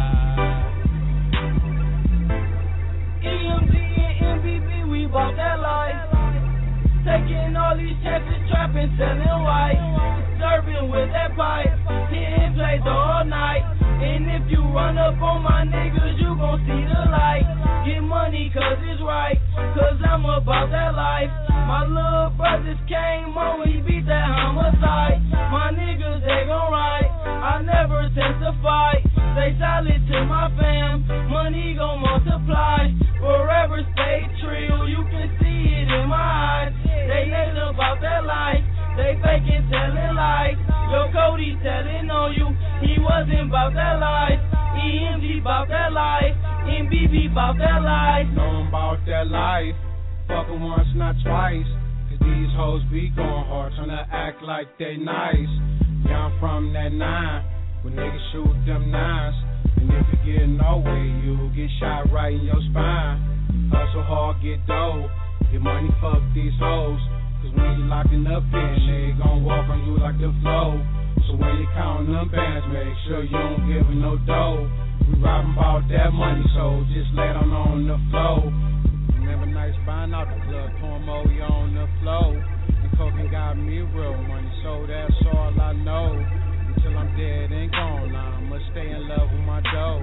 EMG and MBB, we bout that life. Taking all these chances, trapping, selling white. Serving with that pipe, hitting plays all night. And if you run up on my niggas, you gon' see the light. Get money cause it's right, cause I'm about that life. My little brothers came on, we beat that homicide. My niggas, they gon' ride, I never testify. Stay solid to my fam, money gon' multiply. Forever stay true, you can see it in my eyes. They ain't about that life, they faking telling lies. Yo, Cody telling on you, he wasn't about that life. EMG about that life, MBB about that life. Know I'm about that life, fucking once, not twice. Cause these hoes be going hard, tryna act like they nice. Yeah, I'm from that 9, when niggas shoot them 9s. And if you get no way, you get shot right in your spine. Hustle hard, get dough, get money, fuck these hoes. Cause when you locking up in, they gon' walk on you like the flow. So when you countin' them bands, make sure you don't give them no dough. We robbing about that money, so just lay them on the floor. Remember nights buying out the club, pouring more on the floor. And cocaine got me real money, so that's all I know. Until I'm dead and gone, I'ma stay in love with my dough.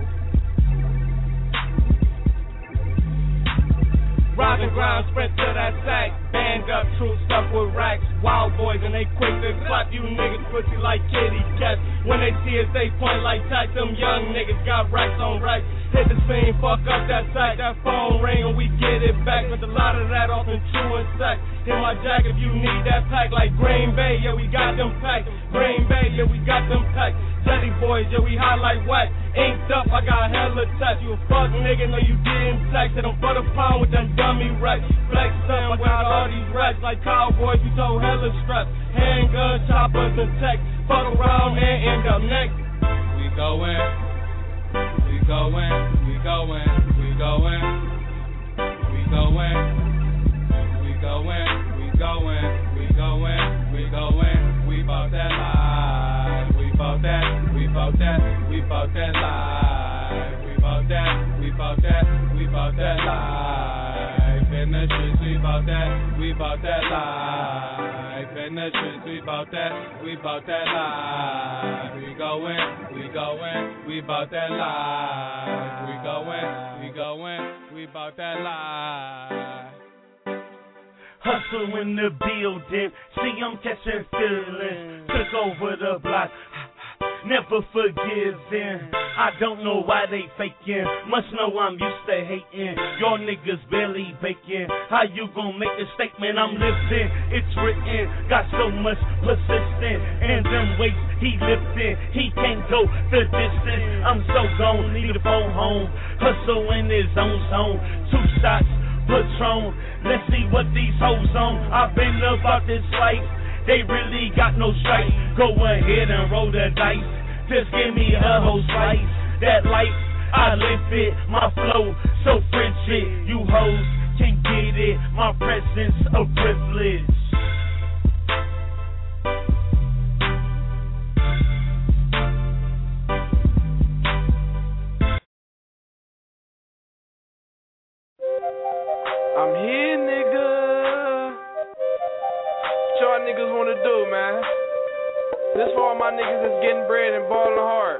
Robbing ground, spread to that sack. Band up, true stuff with racks. Wild boys and they quick to clap you niggas pussy like kitty cats. When they see us, they point like tack. Them young niggas got racks on racks. Hit the scene, fuck up that sack, that phone ring and we get it back. With a lot of that off in true and sack. Hit my jack if you need that pack like Green Bay, yeah we got them packed. Green Bay, yeah we got them packed. Jetty boys, yeah we hot like wax. Inked up, I got hella tats. You a fuck nigga, no you didn't tax. Hit him for the pound with that dummy rack. Flex time without all these rats like cowboys, we told hella straps. Handgun, choppers and tech. Fuck around and end up next. We going, we going, we going, we going, we going, we going, we going, we going, we going, we bout that life, we bout that, we bout that, we bout that life, we bout that, we bout that, we bout that life. In the streets we bout that, we bout that life. In the streets we bout that, we bout that life. We going, we bout that life. We going, we bout that life. Hustle in the building, see I'm catching feelings. Took over the block, never forgiving. I don't know why they faking. Must know I'm used to hating. Y'all niggas barely baking. How you gon' make a statement? I'm living, it's written. Got so much persistence. And them weights he lifting. He can't go the distance. I'm so gone, need a phone home. Hustle in his own zone. 2 shots, Patron. Let's see what these hoes on. I've been about this life. They really got no strike. Go ahead and roll the dice. Just give me a whole slice. That life, I live it. My flow so frigid. You hoes can get it. My presence a privilege. I'm here, nigga. What y'all niggas wanna do, man? This for all my niggas that's getting bread and ballin' hard.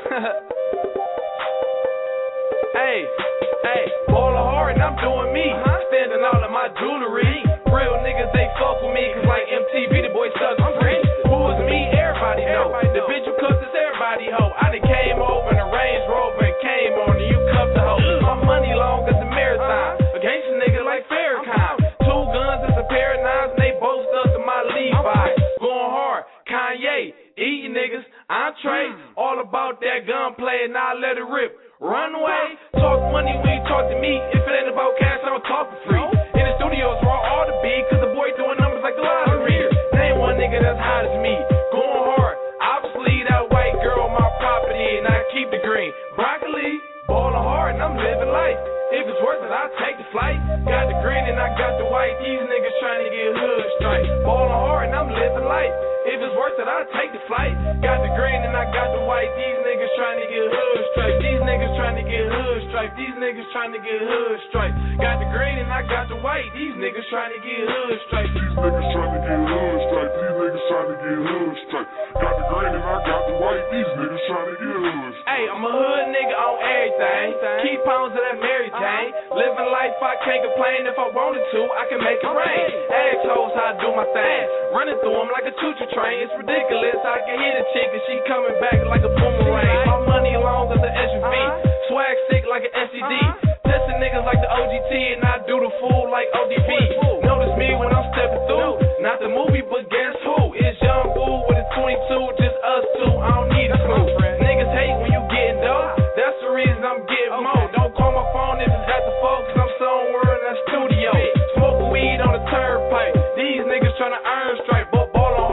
Hey, ballin' hard and I'm doing me. Spending all of my jewelry. Real niggas, they fuck with me, cause like MTV, the boy stuck free. Who is me? Everybody know. The bitch you cuffed is everybody hoe. I done came over in a Range Rover and came on and you cuffed the hoe. My money long as the marathon. A gangsta nigga like Farrakhan. 2 guns is a pair of nines and they both stuck to my Levi's. Going hard, Kanye, eating niggas, entree. All about that gunplay and I let it rip. Runway, talk money when you talk to me. If it ain't about cash, I don't talk for free. In the studios where I ought to be, cause the boy doing numbers like the lottery. Name one nigga that's hot as me. Going hard, obviously that white girl my property and I keep the green. Broccoli, ballin' hard and I'm living life. If it's worth it, I'll take the flight. Got the green and I got the white. These niggas trying to get hood straight. Ballin' hard and I'm living life. If it's worth it, I'll take the flight. Got the green and I got the white. These niggas trying to get hood straight. These niggas trying to get hood straight. These niggas trying to get hood straight. Got the green and I got the white. These niggas trying to get hood straight. These niggas trying to get hood straight. These niggas trying to get hood straight. Got the green and I got the white. These niggas trying to get hood straight. Hey, I'm a hood nigga on everything. Keep pounds of that Mary Jane. Living life, I can't complain. If I wanted to, I can make it rain. Assholes, how I do my thing. Running through them like a choo-choo train. It's ridiculous. I can hear the chick and she coming back like a boomerang. My money long as an SUV. Swag sick like an STD. Testing niggas like the OGT and I do the fool like ODB. Notice me when I'm stepping through. Not the movie, but guess who? It's Young Boo with a 22. Just us two. I don't need a crew. Niggas hate when you getting dope. That's the reason I'm getting more. Don't call my phone if it's at the phone, cause I'm somewhere in that studio. Smoking weed on the turnpike. These niggas tryna earn straight. But ballin'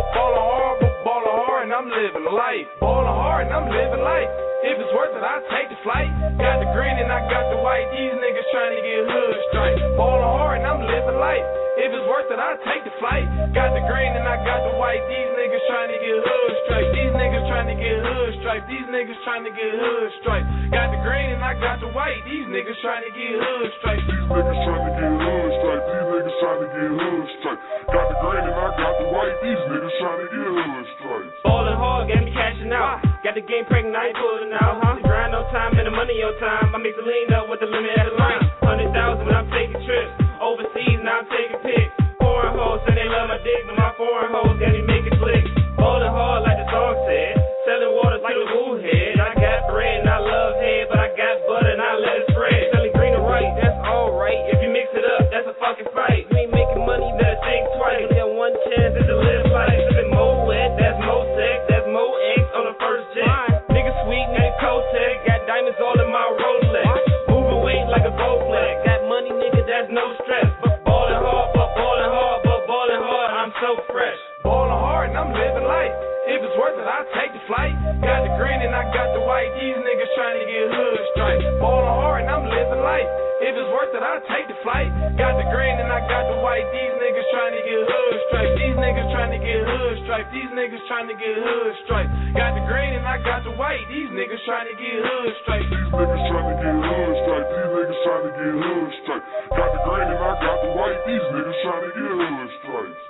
hard, and I'm living life. Ballin' hard and I'm living life. If it's worth it, I'll take the flight. Got the green and I got the white. These niggas tryna get hood straight. Ballin' hard and I'm living life. If it's worth it, I'll take the flight. Got the green and I got the white. These niggas tryna get hood straight. These niggas tryna get hood straight. These niggas tryna get hood straight. Got the green and I got the white. These niggas tryna get hood straight. These niggas tryna get hood straight. These niggas tryna get hood straight. Got the green and I got the white. These niggas tryna get hood straight. Ballin' hard, got me cashing out. Got the game pregnant, I ain't pulling out. The grind on time and the money on time. I mix the lean up with the limit at the line. 100,000 when I'm taking trips. Overseas, now I'm taking pics. Foreign hoes say they love my dick, but my foreign hoes got me making clicks. Ballin' hard like the song said. Selling waters like a woo head. I got bread and I love head, but I got butt no stress. But ballin' hard, I'm so fresh. Ballin' hard and I'm living life. If it's worth it, I'll take the flight. Got the green and I got the white. These niggas trying to get hood stripes. Ballin' hard and I'm living life. If it's worth it, I'll take the flight. Got the green and I got the white. These niggas trying to get hood stripes. These niggas trying to get hood stripes. These niggas trying to get hood stripes. Got the green and I got the white. These niggas trying to get hood stripes. These niggas trying to get hood stripes. These niggas trying to get hood stripes. Got the green and I got the white. These niggas trying to get hood stripes.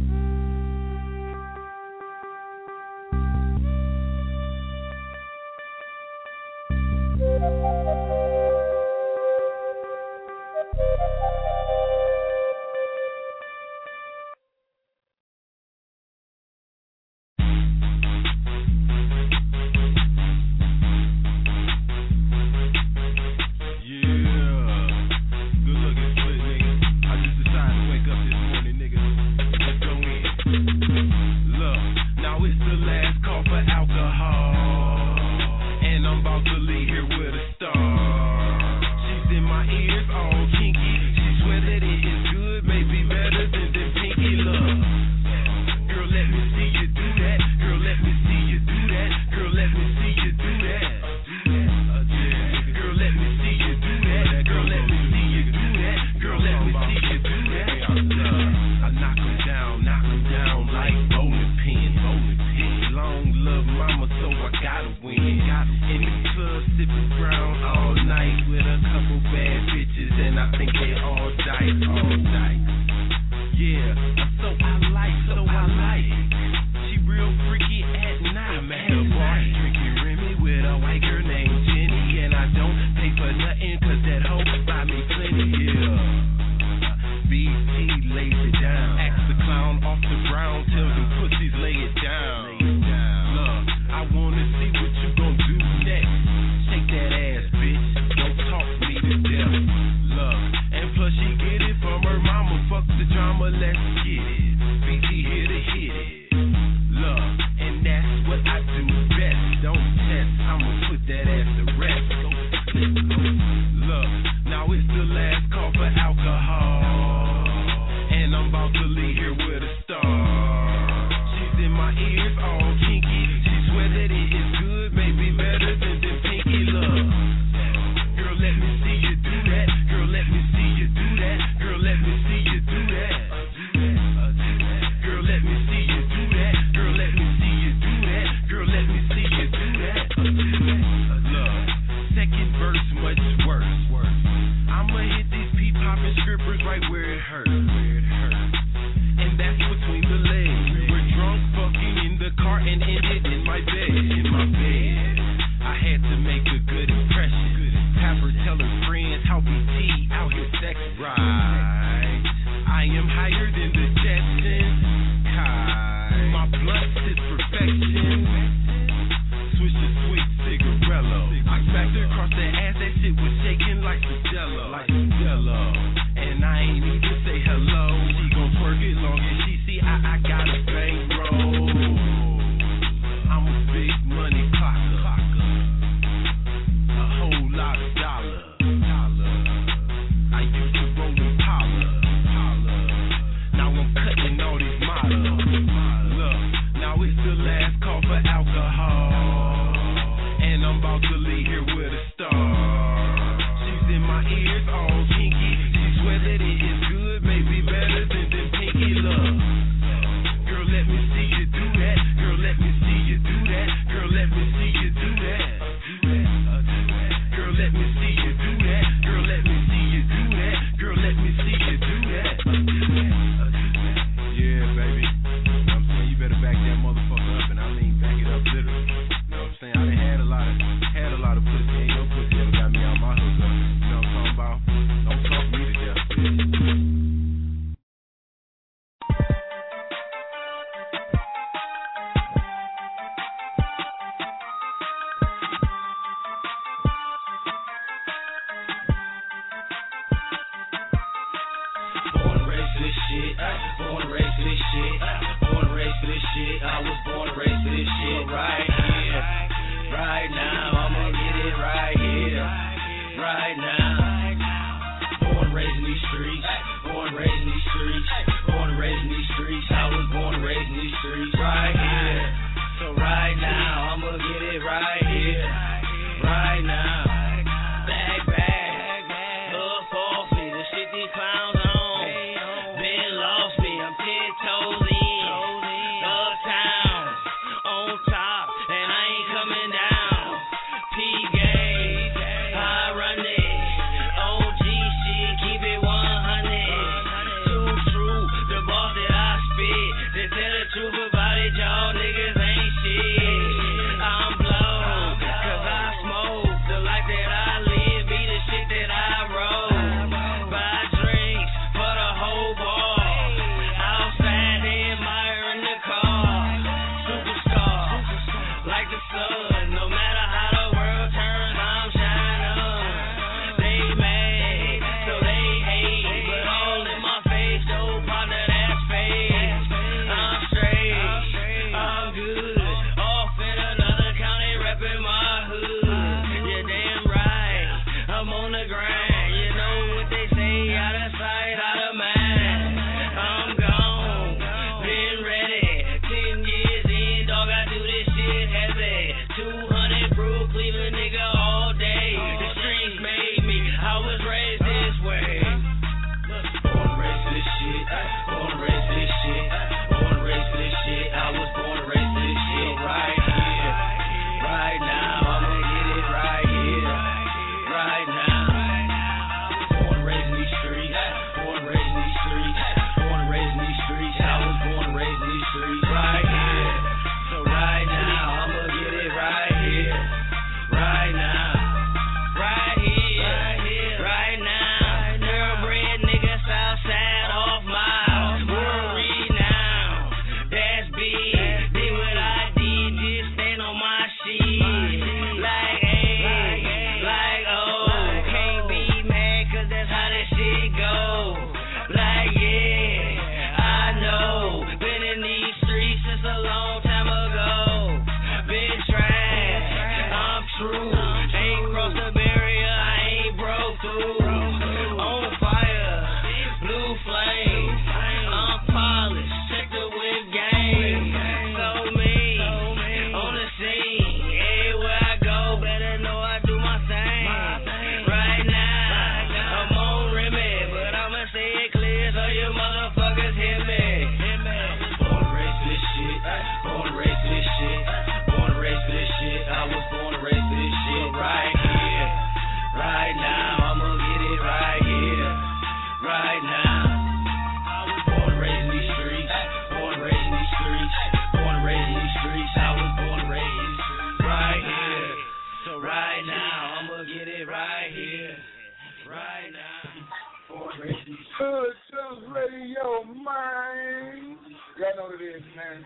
shit go. Like, yeah, I know. Been in these streets since a long time ago. Been trash, I'm true. Ain't crossed the barrier, I ain't broke through. On fire, blue flame. I'm polished, check the whip game. So mean, on the scene. Everywhere I go, better know I do my thing. Right now, I'm on Remy, but I'ma say it clear so you motherfuckers hear me. Born to race this shit, born to race this shit, born to race this shit. I was born to race this shit right here, right now. I'ma get it right here, right now. I was born to raise these streets, born to raise these streets, born to raise these streets. I was born to raise right here, so right now I'ma get it right here, right now. Born to raise these Hood Tunes Radio, man. Y'all know what it is, man.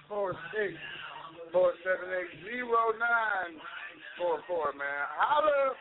646-478-0944, man. Holla.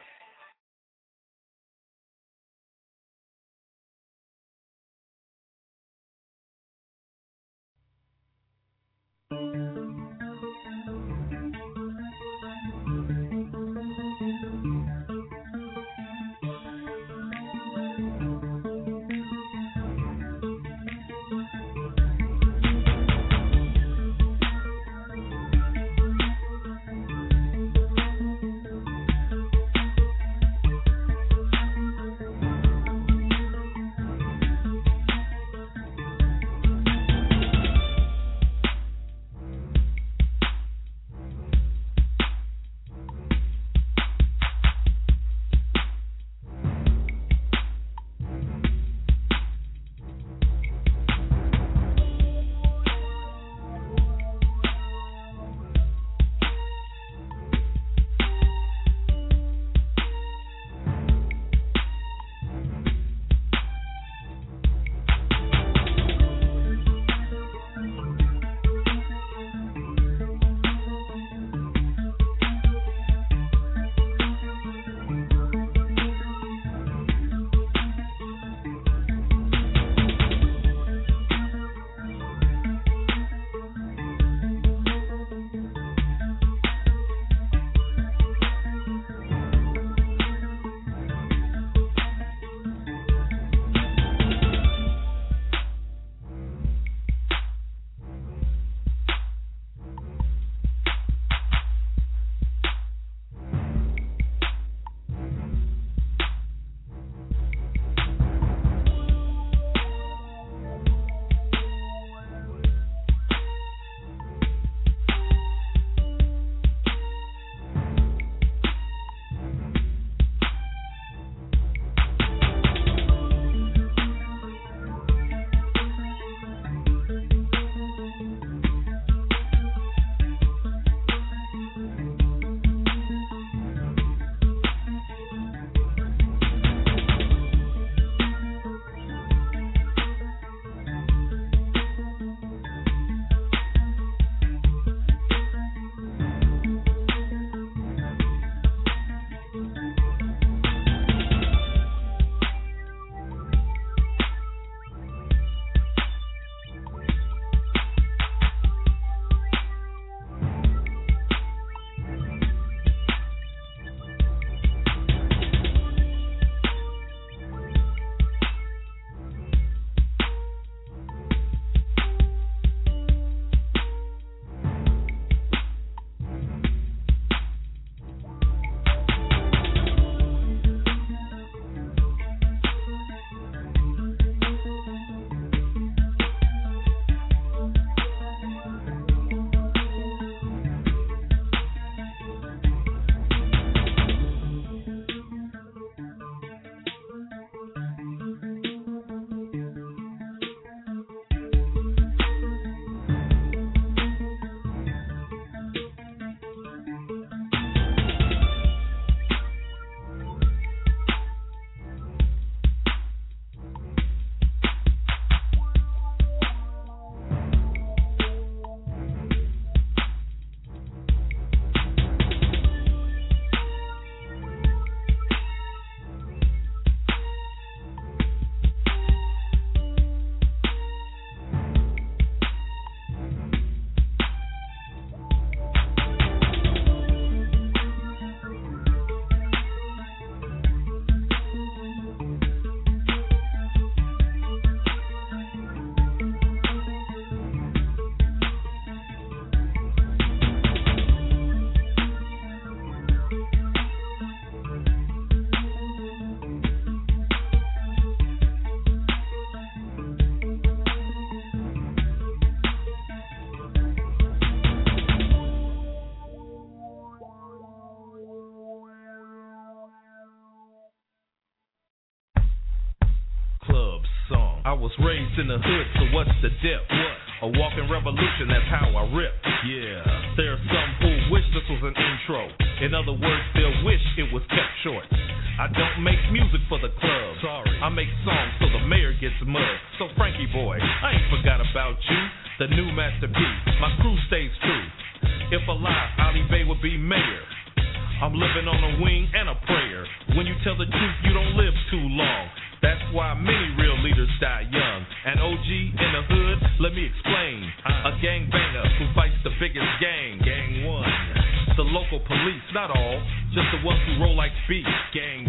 I was raised in the hood, so what's the dip? What? A walking revolution, that's how I rip. Yeah, there are some who wish this was an intro. In other words, they'll wish it was kept short. I don't make music for the club. Sorry, I make songs so the mayor gets mugged. So Frankie boy, I ain't forgot about you. The new Master P, my crew stays true. If alive, Ali Bay would be mayor. I'm living on a wing and a prayer. When you tell the truth, you don't live too long. That's why many real leaders die young. An OG in the hood, let me explain. A gangbanger who fights the biggest gang. Gang 1. The local police, not all, just the ones who roll like beef. Gang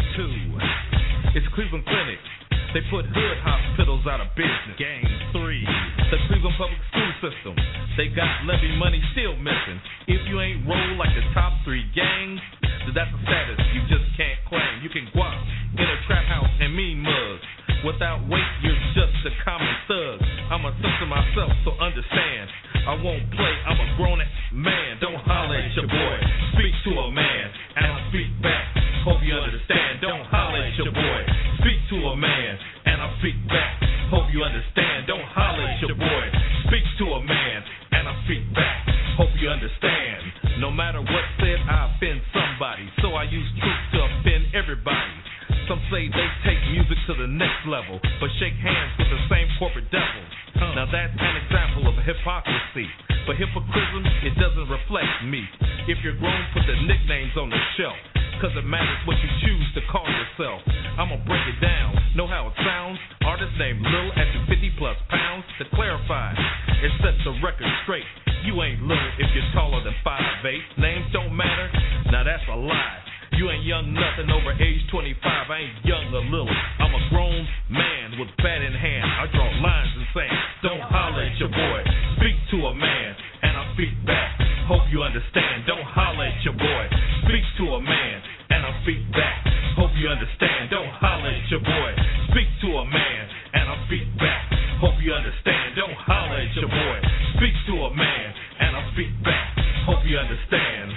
2. It's Cleveland Clinic. They put hood hospitals out of business. Gang 3. The Cleveland Public School System. They got levy money still missing. If you ain't roll like the top 3 gangs, then that's a status you just can't claim. You can guap in a trap house and mean mugs. Without weight, you're just a common thug. I'm a son to myself, so understand. I won't play, I'm a grown-ass man. Don't holler at your boy. Speak to a man, and I'll speak back. Hope you understand. Don't holler at your boy. Speak to a man, and I'll speak back. Hope you understand. Don't holler at your boy. Speak to a man, and I'll speak back. Hope you understand. No matter what's said, I offend somebody. So I use truth to offend everybody. Some say they take music to the next level, but shake hands with the same corporate devil. Now that's an example of hypocrisy. But hypocrisy, it doesn't reflect me. If you're grown, put the nicknames on the shelf, cause it matters what you choose to call yourself. I'ma break it down, know how it sounds. Artist named Lil at 50 plus pounds. To clarify, it sets the record straight. You ain't little if you're taller than 5'8". Names don't matter, now that's a lie. You ain't young nothing over age 25. I ain't young or little. I'm a grown man with bat in hand. I draw lines in sand. Don't holler at your boy. Speak to a man, and I'll speak back. Hope you understand. Don't holler at your boy. Speak to a man, and I'll speak back. Hope you understand. Don't holler at your boy. Speak to a man, and I'll speak back. Hope you understand. Don't holler at your boy. Speak to a man, and I'll speak back. Hope you understand.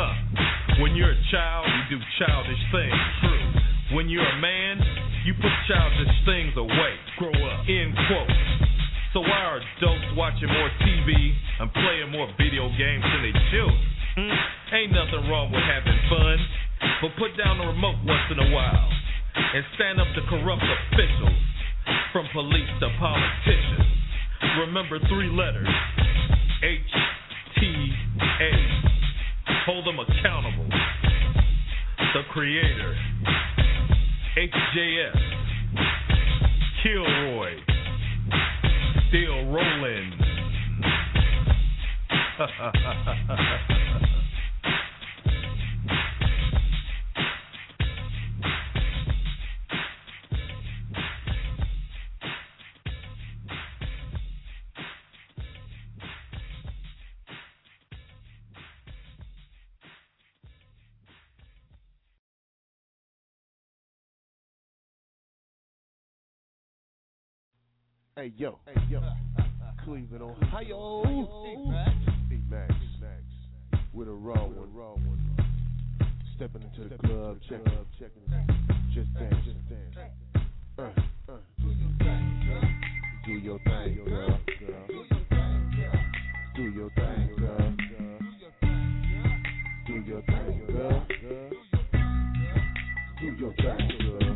When you're a child, you do childish things. True. When you're a man, you put childish things away. Grow up. End quote. So why are adults watching more TV and playing more video games than they children? Ain't nothing wrong with having fun, but put down the remote once in a while and stand up to corrupt officials, from police to politicians. Remember 3 letters, HTA. Hold them accountable. The Creator, HJS, Kilroy, still rolling. Hey yo, Cleveland, Ohio. E-Max, with a raw one. Stepping into the club, checking, just dance. Do your thing, girl. Do your thing, girl. Do your thing, girl. Do your thing, girl.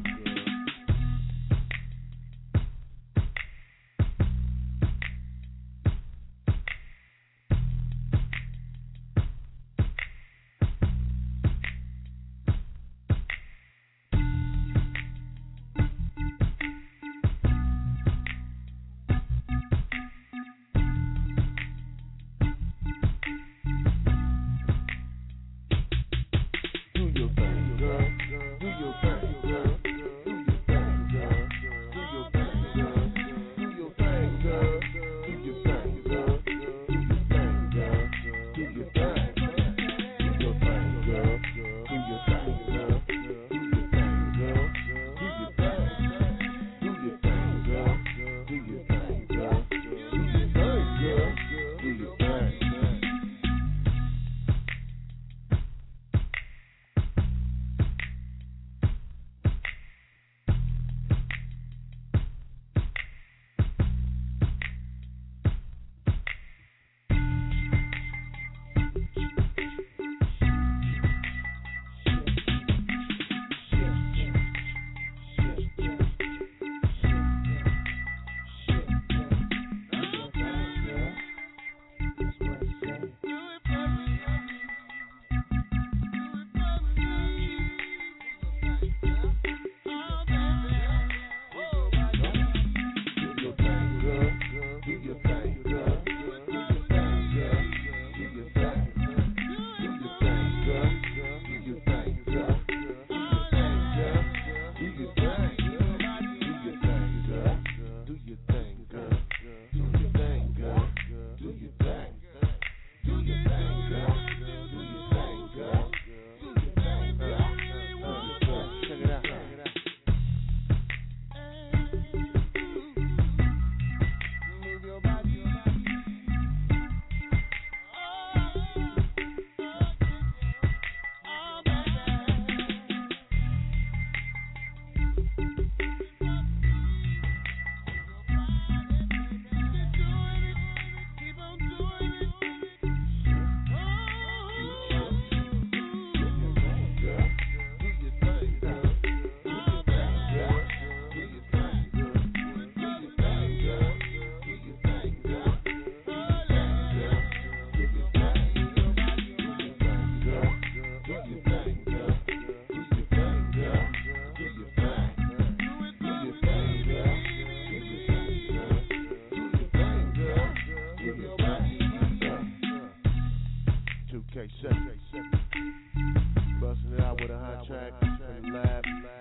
Busting it out with a hot track in the lab.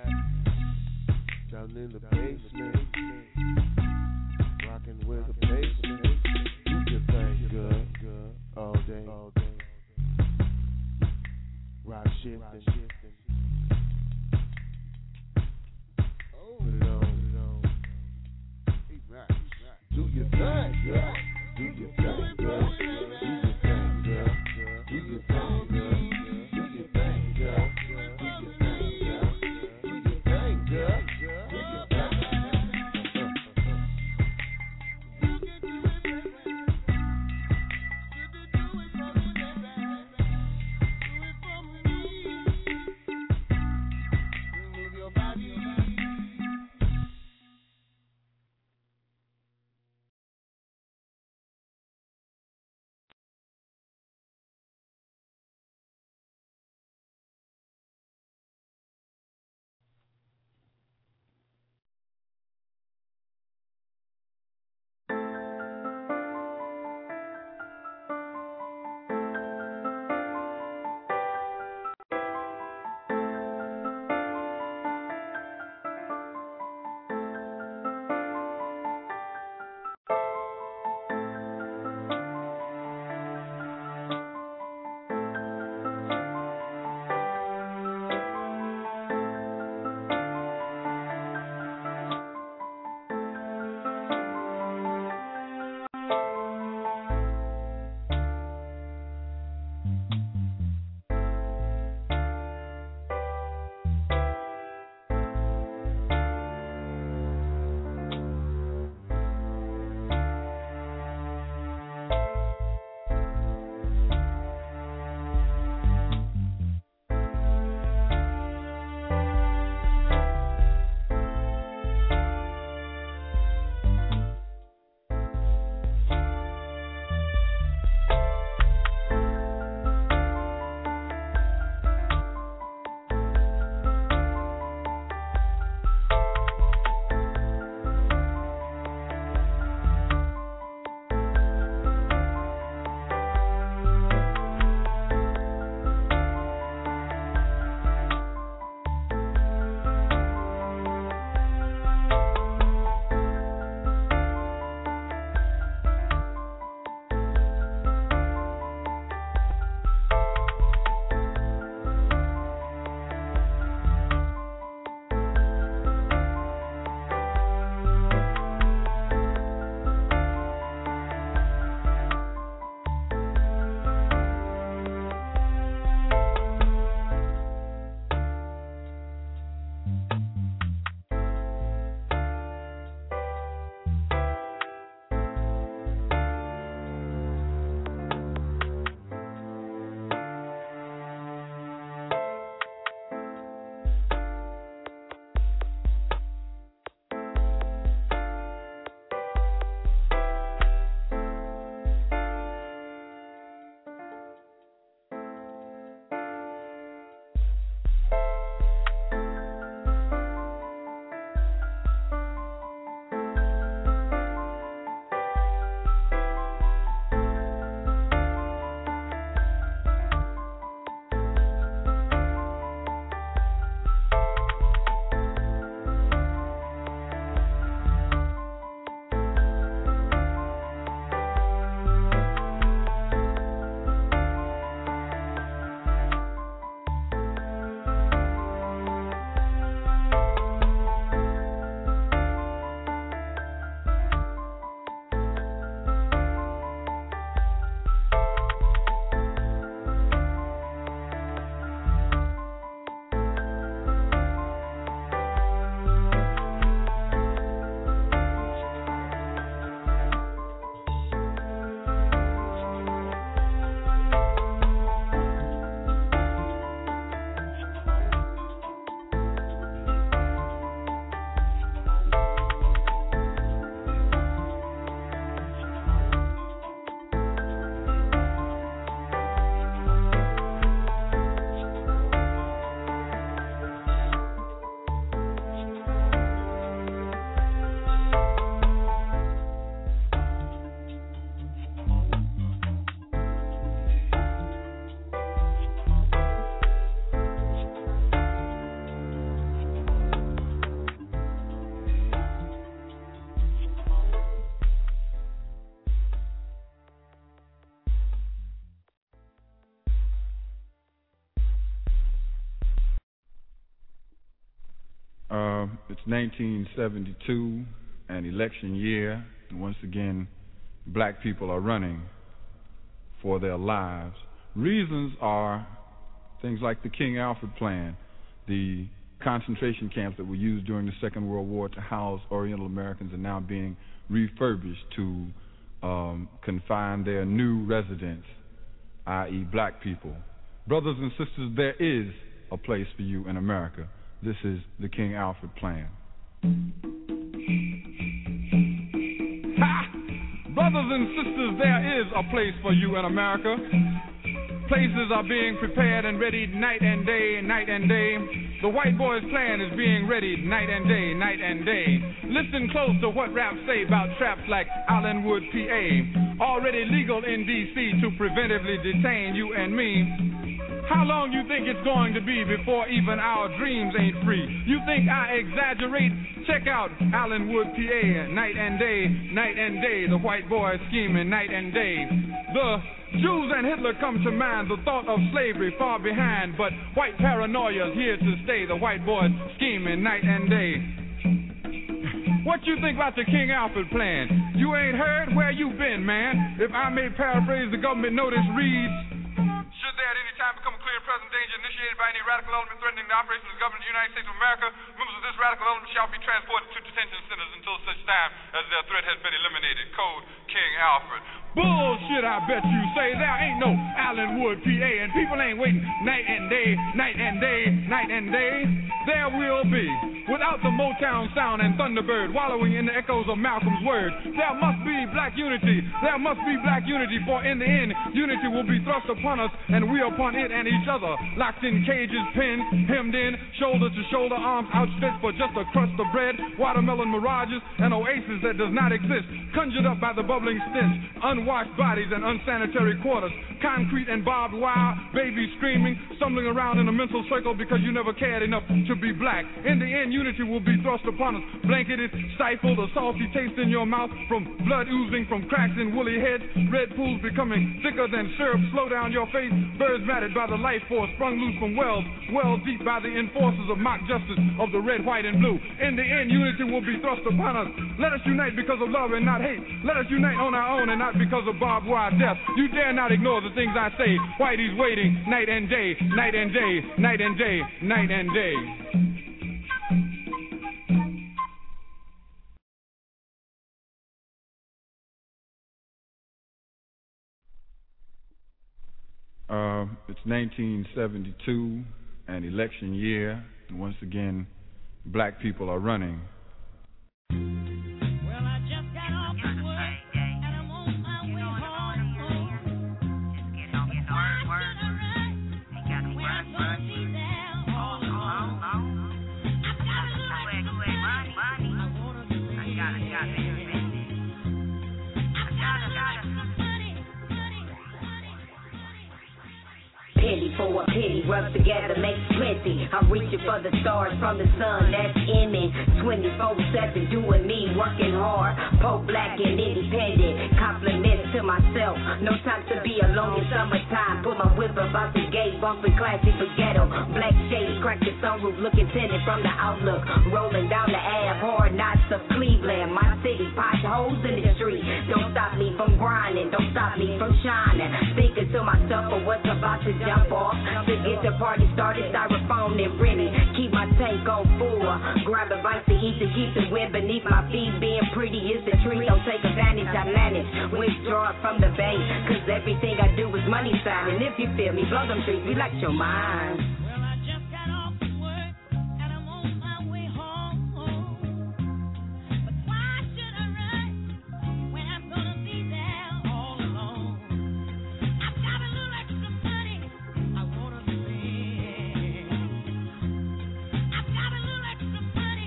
Down in the basement. Rocking with the basement. Do your thing good. All day. Rock shifting. Put it on. Do your thing, girl. Do your thing, girl. Do your thing, girl. Do your thing, girl. Do your thing, girl. Do your thing, girl. Do your thing, girl. Do your thing. It's 1972, an election year, and once again, black people are running for their lives. Reasons are things like the King Alfred Plan, the concentration camps that were used during the Second World War to house Oriental Americans are now being refurbished to confine their new residents, i.e. black people. Brothers and sisters, there is a place for you in America. This is the King Alfred Plan. Ha! Brothers and sisters, there is a place for you in America. Places are being prepared and readied night and day, night and day. The white boy's plan is being readied night and day, night and day. Listen close to what raps say about traps like Allenwood, PA. Already legal in D.C. to preventively detain you and me. How long you think it's going to be before even our dreams ain't free? You think I exaggerate? Check out Allenwood, PA, night and day, night and day. The white boy scheming night and day. The Jews and Hitler come to mind, the thought of slavery far behind, but white paranoia's here to stay. The white boy scheming night and day. What you think about the King Alfred Plan? You ain't heard? Where you been, man? If I may paraphrase, the government notice reads: should there at any time become a clear and present danger initiated by any radical element threatening the operations of the government of the United States of America, members of this radical element shall be transported to detention centers until such time as their threat has been eliminated. Code King Alfred. Bullshit, I bet you say. There ain't no Allenwood, PA, and people ain't waiting night and day, night and day, night and day. There will be, without the Motown sound and Thunderbird wallowing in the echoes of Malcolm's words, there must be black unity. There must be black unity, for in the end, unity will be thrust upon us, and we upon it and each other. Locked in cages, pinned, hemmed in, shoulder to shoulder, arms outstretched for just a crust of bread, watermelon mirages, an oasis that does not exist, conjured up by the bubbling stench, unwashed bodies and unsanitary quarters, concrete and barbed wire, babies screaming, stumbling around in a mental circle because you never cared enough to be black. In the end, unity will be thrust upon us, blanketed, stifled, a salty taste in your mouth from blood oozing from cracks in woolly heads, red pools becoming thicker than syrup, slow down your face, birds matted by the life force, sprung loose from wells deep by the enforcers of mock justice of the red, white, and blue. In the end, unity will be thrust upon us. Let us unite because of love and not hate. Let us unite on our own and not because of barbed wire death. You dare not ignore the things I say. Whitey's waiting night and day, night and day, night and day, night and day. It's 1972, an election year, and once again, black people are running. Well, I just got off the work, and I'm on my way home. Just get off the work. You got the work, but she's there all alone. I've got a little extra money. I wanna do it. I got it. Penny for a penny, rub together makes plenty. I'm reaching for the stars from the sun that's in me. 24/7 doing me, working hard. Pope black and independent. Compliments to myself. No time to be alone in summertime. Put my whip up out the gate, bumping classy for ghetto. Black shades, crack the sunroof, looking tinted from the outlook. Rolling down the Ave, hard knots of Cleveland. My city, potholes in the street. Don't stop me from grinding, don't stop me from shining. Thinking to myself of what's about to jump off. To get the party started, styrofoam and Remy. Keep my tank on full. Grab a bite to eat to keep the wind beneath my feet. Being pretty is the treat. Don't take advantage, I manage. Withdraw from the bank, cause everything I do is money sign. And if you feel me, blow them trees, relax your mind. Well, I just got off the work, and I'm on my way home. But why should I rush when I'm gonna be there all alone? I've got a little extra money. I wanna spend. I've got a little extra money.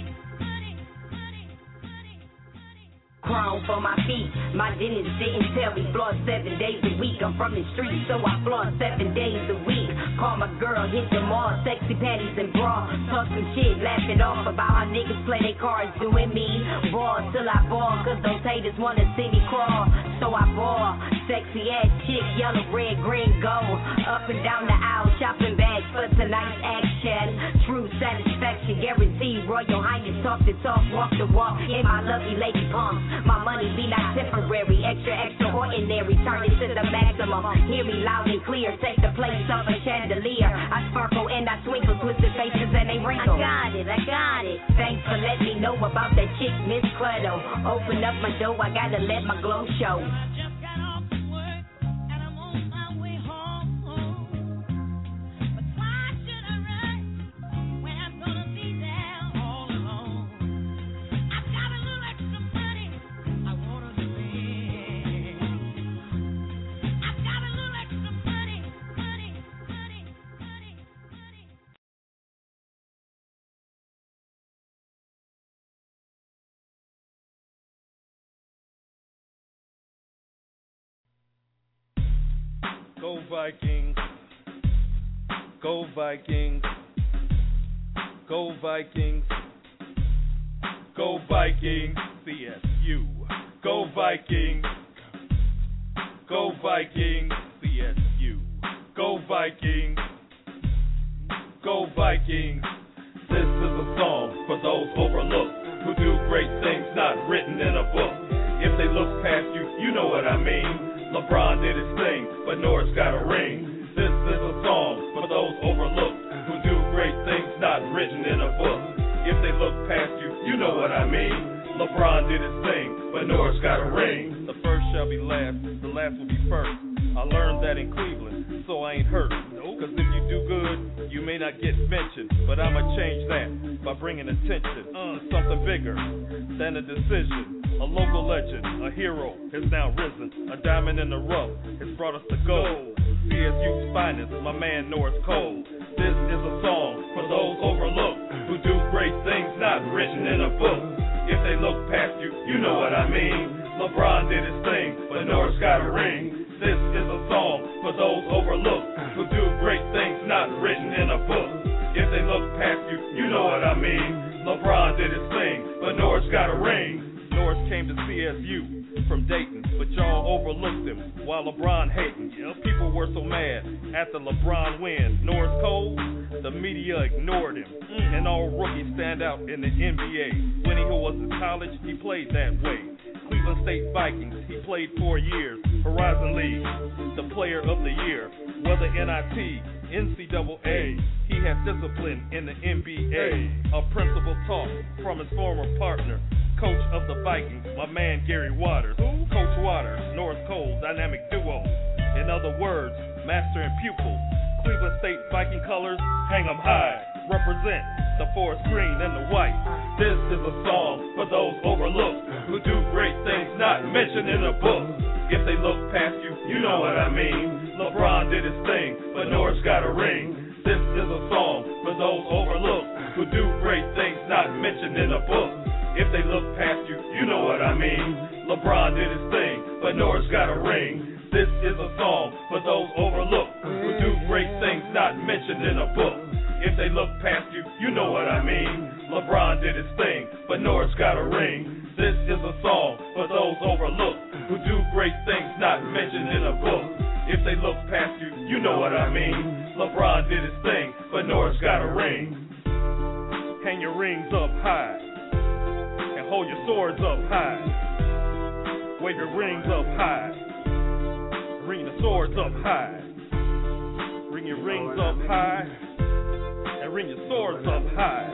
Chrome for my feet. My dentist didn't tell me floss 7 days a week. I'm from the street, so I floss 7 days a week. Call my girl, hit them all, sexy panties and bra. Talk some shit, laugh it off about how niggas play their cards doing me. Ball till I ball, cause those haters wanna see me crawl. So I ball, sexy ass chick, yellow, red, green, gold. Up and down the aisle, shopping bags for tonight's action. True satisfaction. satisfaction guaranteed. Royal Highness, talk the talk, walk the walk. In my lovely lady palms, my money be not temporary, extraordinary. Turn it to the maximum. Hear me loud and clear. Take the place of a chandelier. I sparkle and I twinkle, twisted faces and they wrinkle. I got it. Thanks for letting me know about that chick, Miss Clutto. Open up my door, I gotta let my glow show. Go Vikings, go Vikings, go Vikings, go Vikings, CSU, go Vikings, go Vikings, CSU, go Vikings, go Vikings. This is a song for those overlooked who do great things not written in a book. If they look past you, you know what I mean. LeBron did his thing, but Norris got a ring. This is a song for those overlooked who do great things not written in a book. If they look past you, you know what I mean. LeBron did his thing, but Norris got a ring. The first shall be last, the last will be first. I learned that in Cleveland, so I ain't hurt. Cause if you do good, you may not get mentioned. But I'ma change that by bringing attention to something bigger than a decision. A local legend, a hero, has now risen. A diamond in the rough has brought us to gold. CSU's finest, my man Norris Cole. This is a song for those overlooked who do great things not written in a book. If they look past you, you know what I mean. LeBron did his thing, but Norris got a ring. This is a song for those overlooked who do great things not written in a book. If they look past you, you know what I mean. LeBron did his thing, but Norris got a ring. Norris came to CSU from Dayton, but y'all overlooked him while LeBron hating. People were so mad at the LeBron win. Norris Cole, the media ignored him, and all rookies stand out in the NBA. When he was in college, he played that way. Cleveland State Vikings, he played 4 years. Horizon League, the player of the year. Whether NIT, NCAA, he has discipline in the NBA. A principal talk from his former partner, coach of the Vikings, my man Gary Waters. Coach Waters, Norris Cole, dynamic duo. In other words, master and pupil. Cleveland State Viking colors, hang 'em high. Represent the forest green and the white. This is a song for those overlooked who do great things not mentioned in a book. If they look past you, you know what I mean. LeBron did his thing, but Norris got a ring. This is a song for those overlooked who do great things not mentioned in a book. If they look past you, you know what I mean. LeBron did his thing, but Norris got a ring. This is a song for those overlooked who do great things not mentioned in a book. If they look past you, you know what I mean. LeBron did his thing, but Norris got a ring. This is a song for those overlooked who do great things not mentioned in a book. If they look past you, you know what I mean. LeBron did his thing, but Norris got a ring. Hang your rings up high and hold your swords up high. Wave your rings up high. Bring the swords up high. Bring your rings up high and bring your swords up high.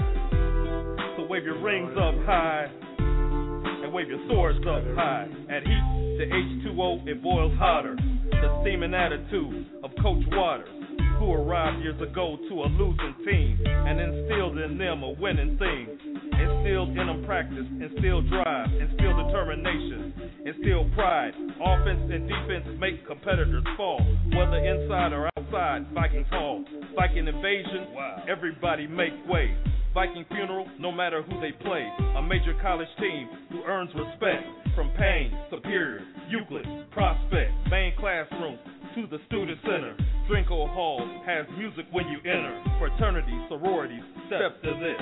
So wave your rings up high and wave your swords up high. At heat, the H2O, it boils hotter. The steaming attitude of Coach Waters, who arrived years ago to a losing team and instilled in them a winning theme. Instilled in them practice, instilled drive, instilled determination, instilled pride. Offense and defense make competitors fall, whether inside or outside Vikings Hall. Viking invasion, everybody make way. Viking funeral, no matter who they play. A major college team who earns respect from Payne, Superior, Euclid, Prospect, main classroom to the student center. Drinko Hall has music when you enter. Fraternities, sororities, step to this.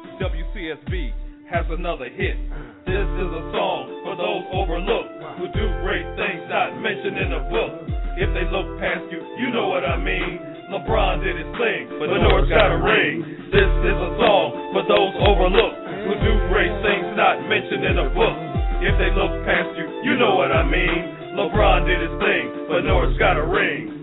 WCSB has another hit. This is a song for those overlooked who do great things not mentioned in a book. If they look past you, you know what I mean. LeBron did his thing, but Norris got a ring. This is a song they look past you, you know what I mean. LeBron did his thing, but Norris got a ring.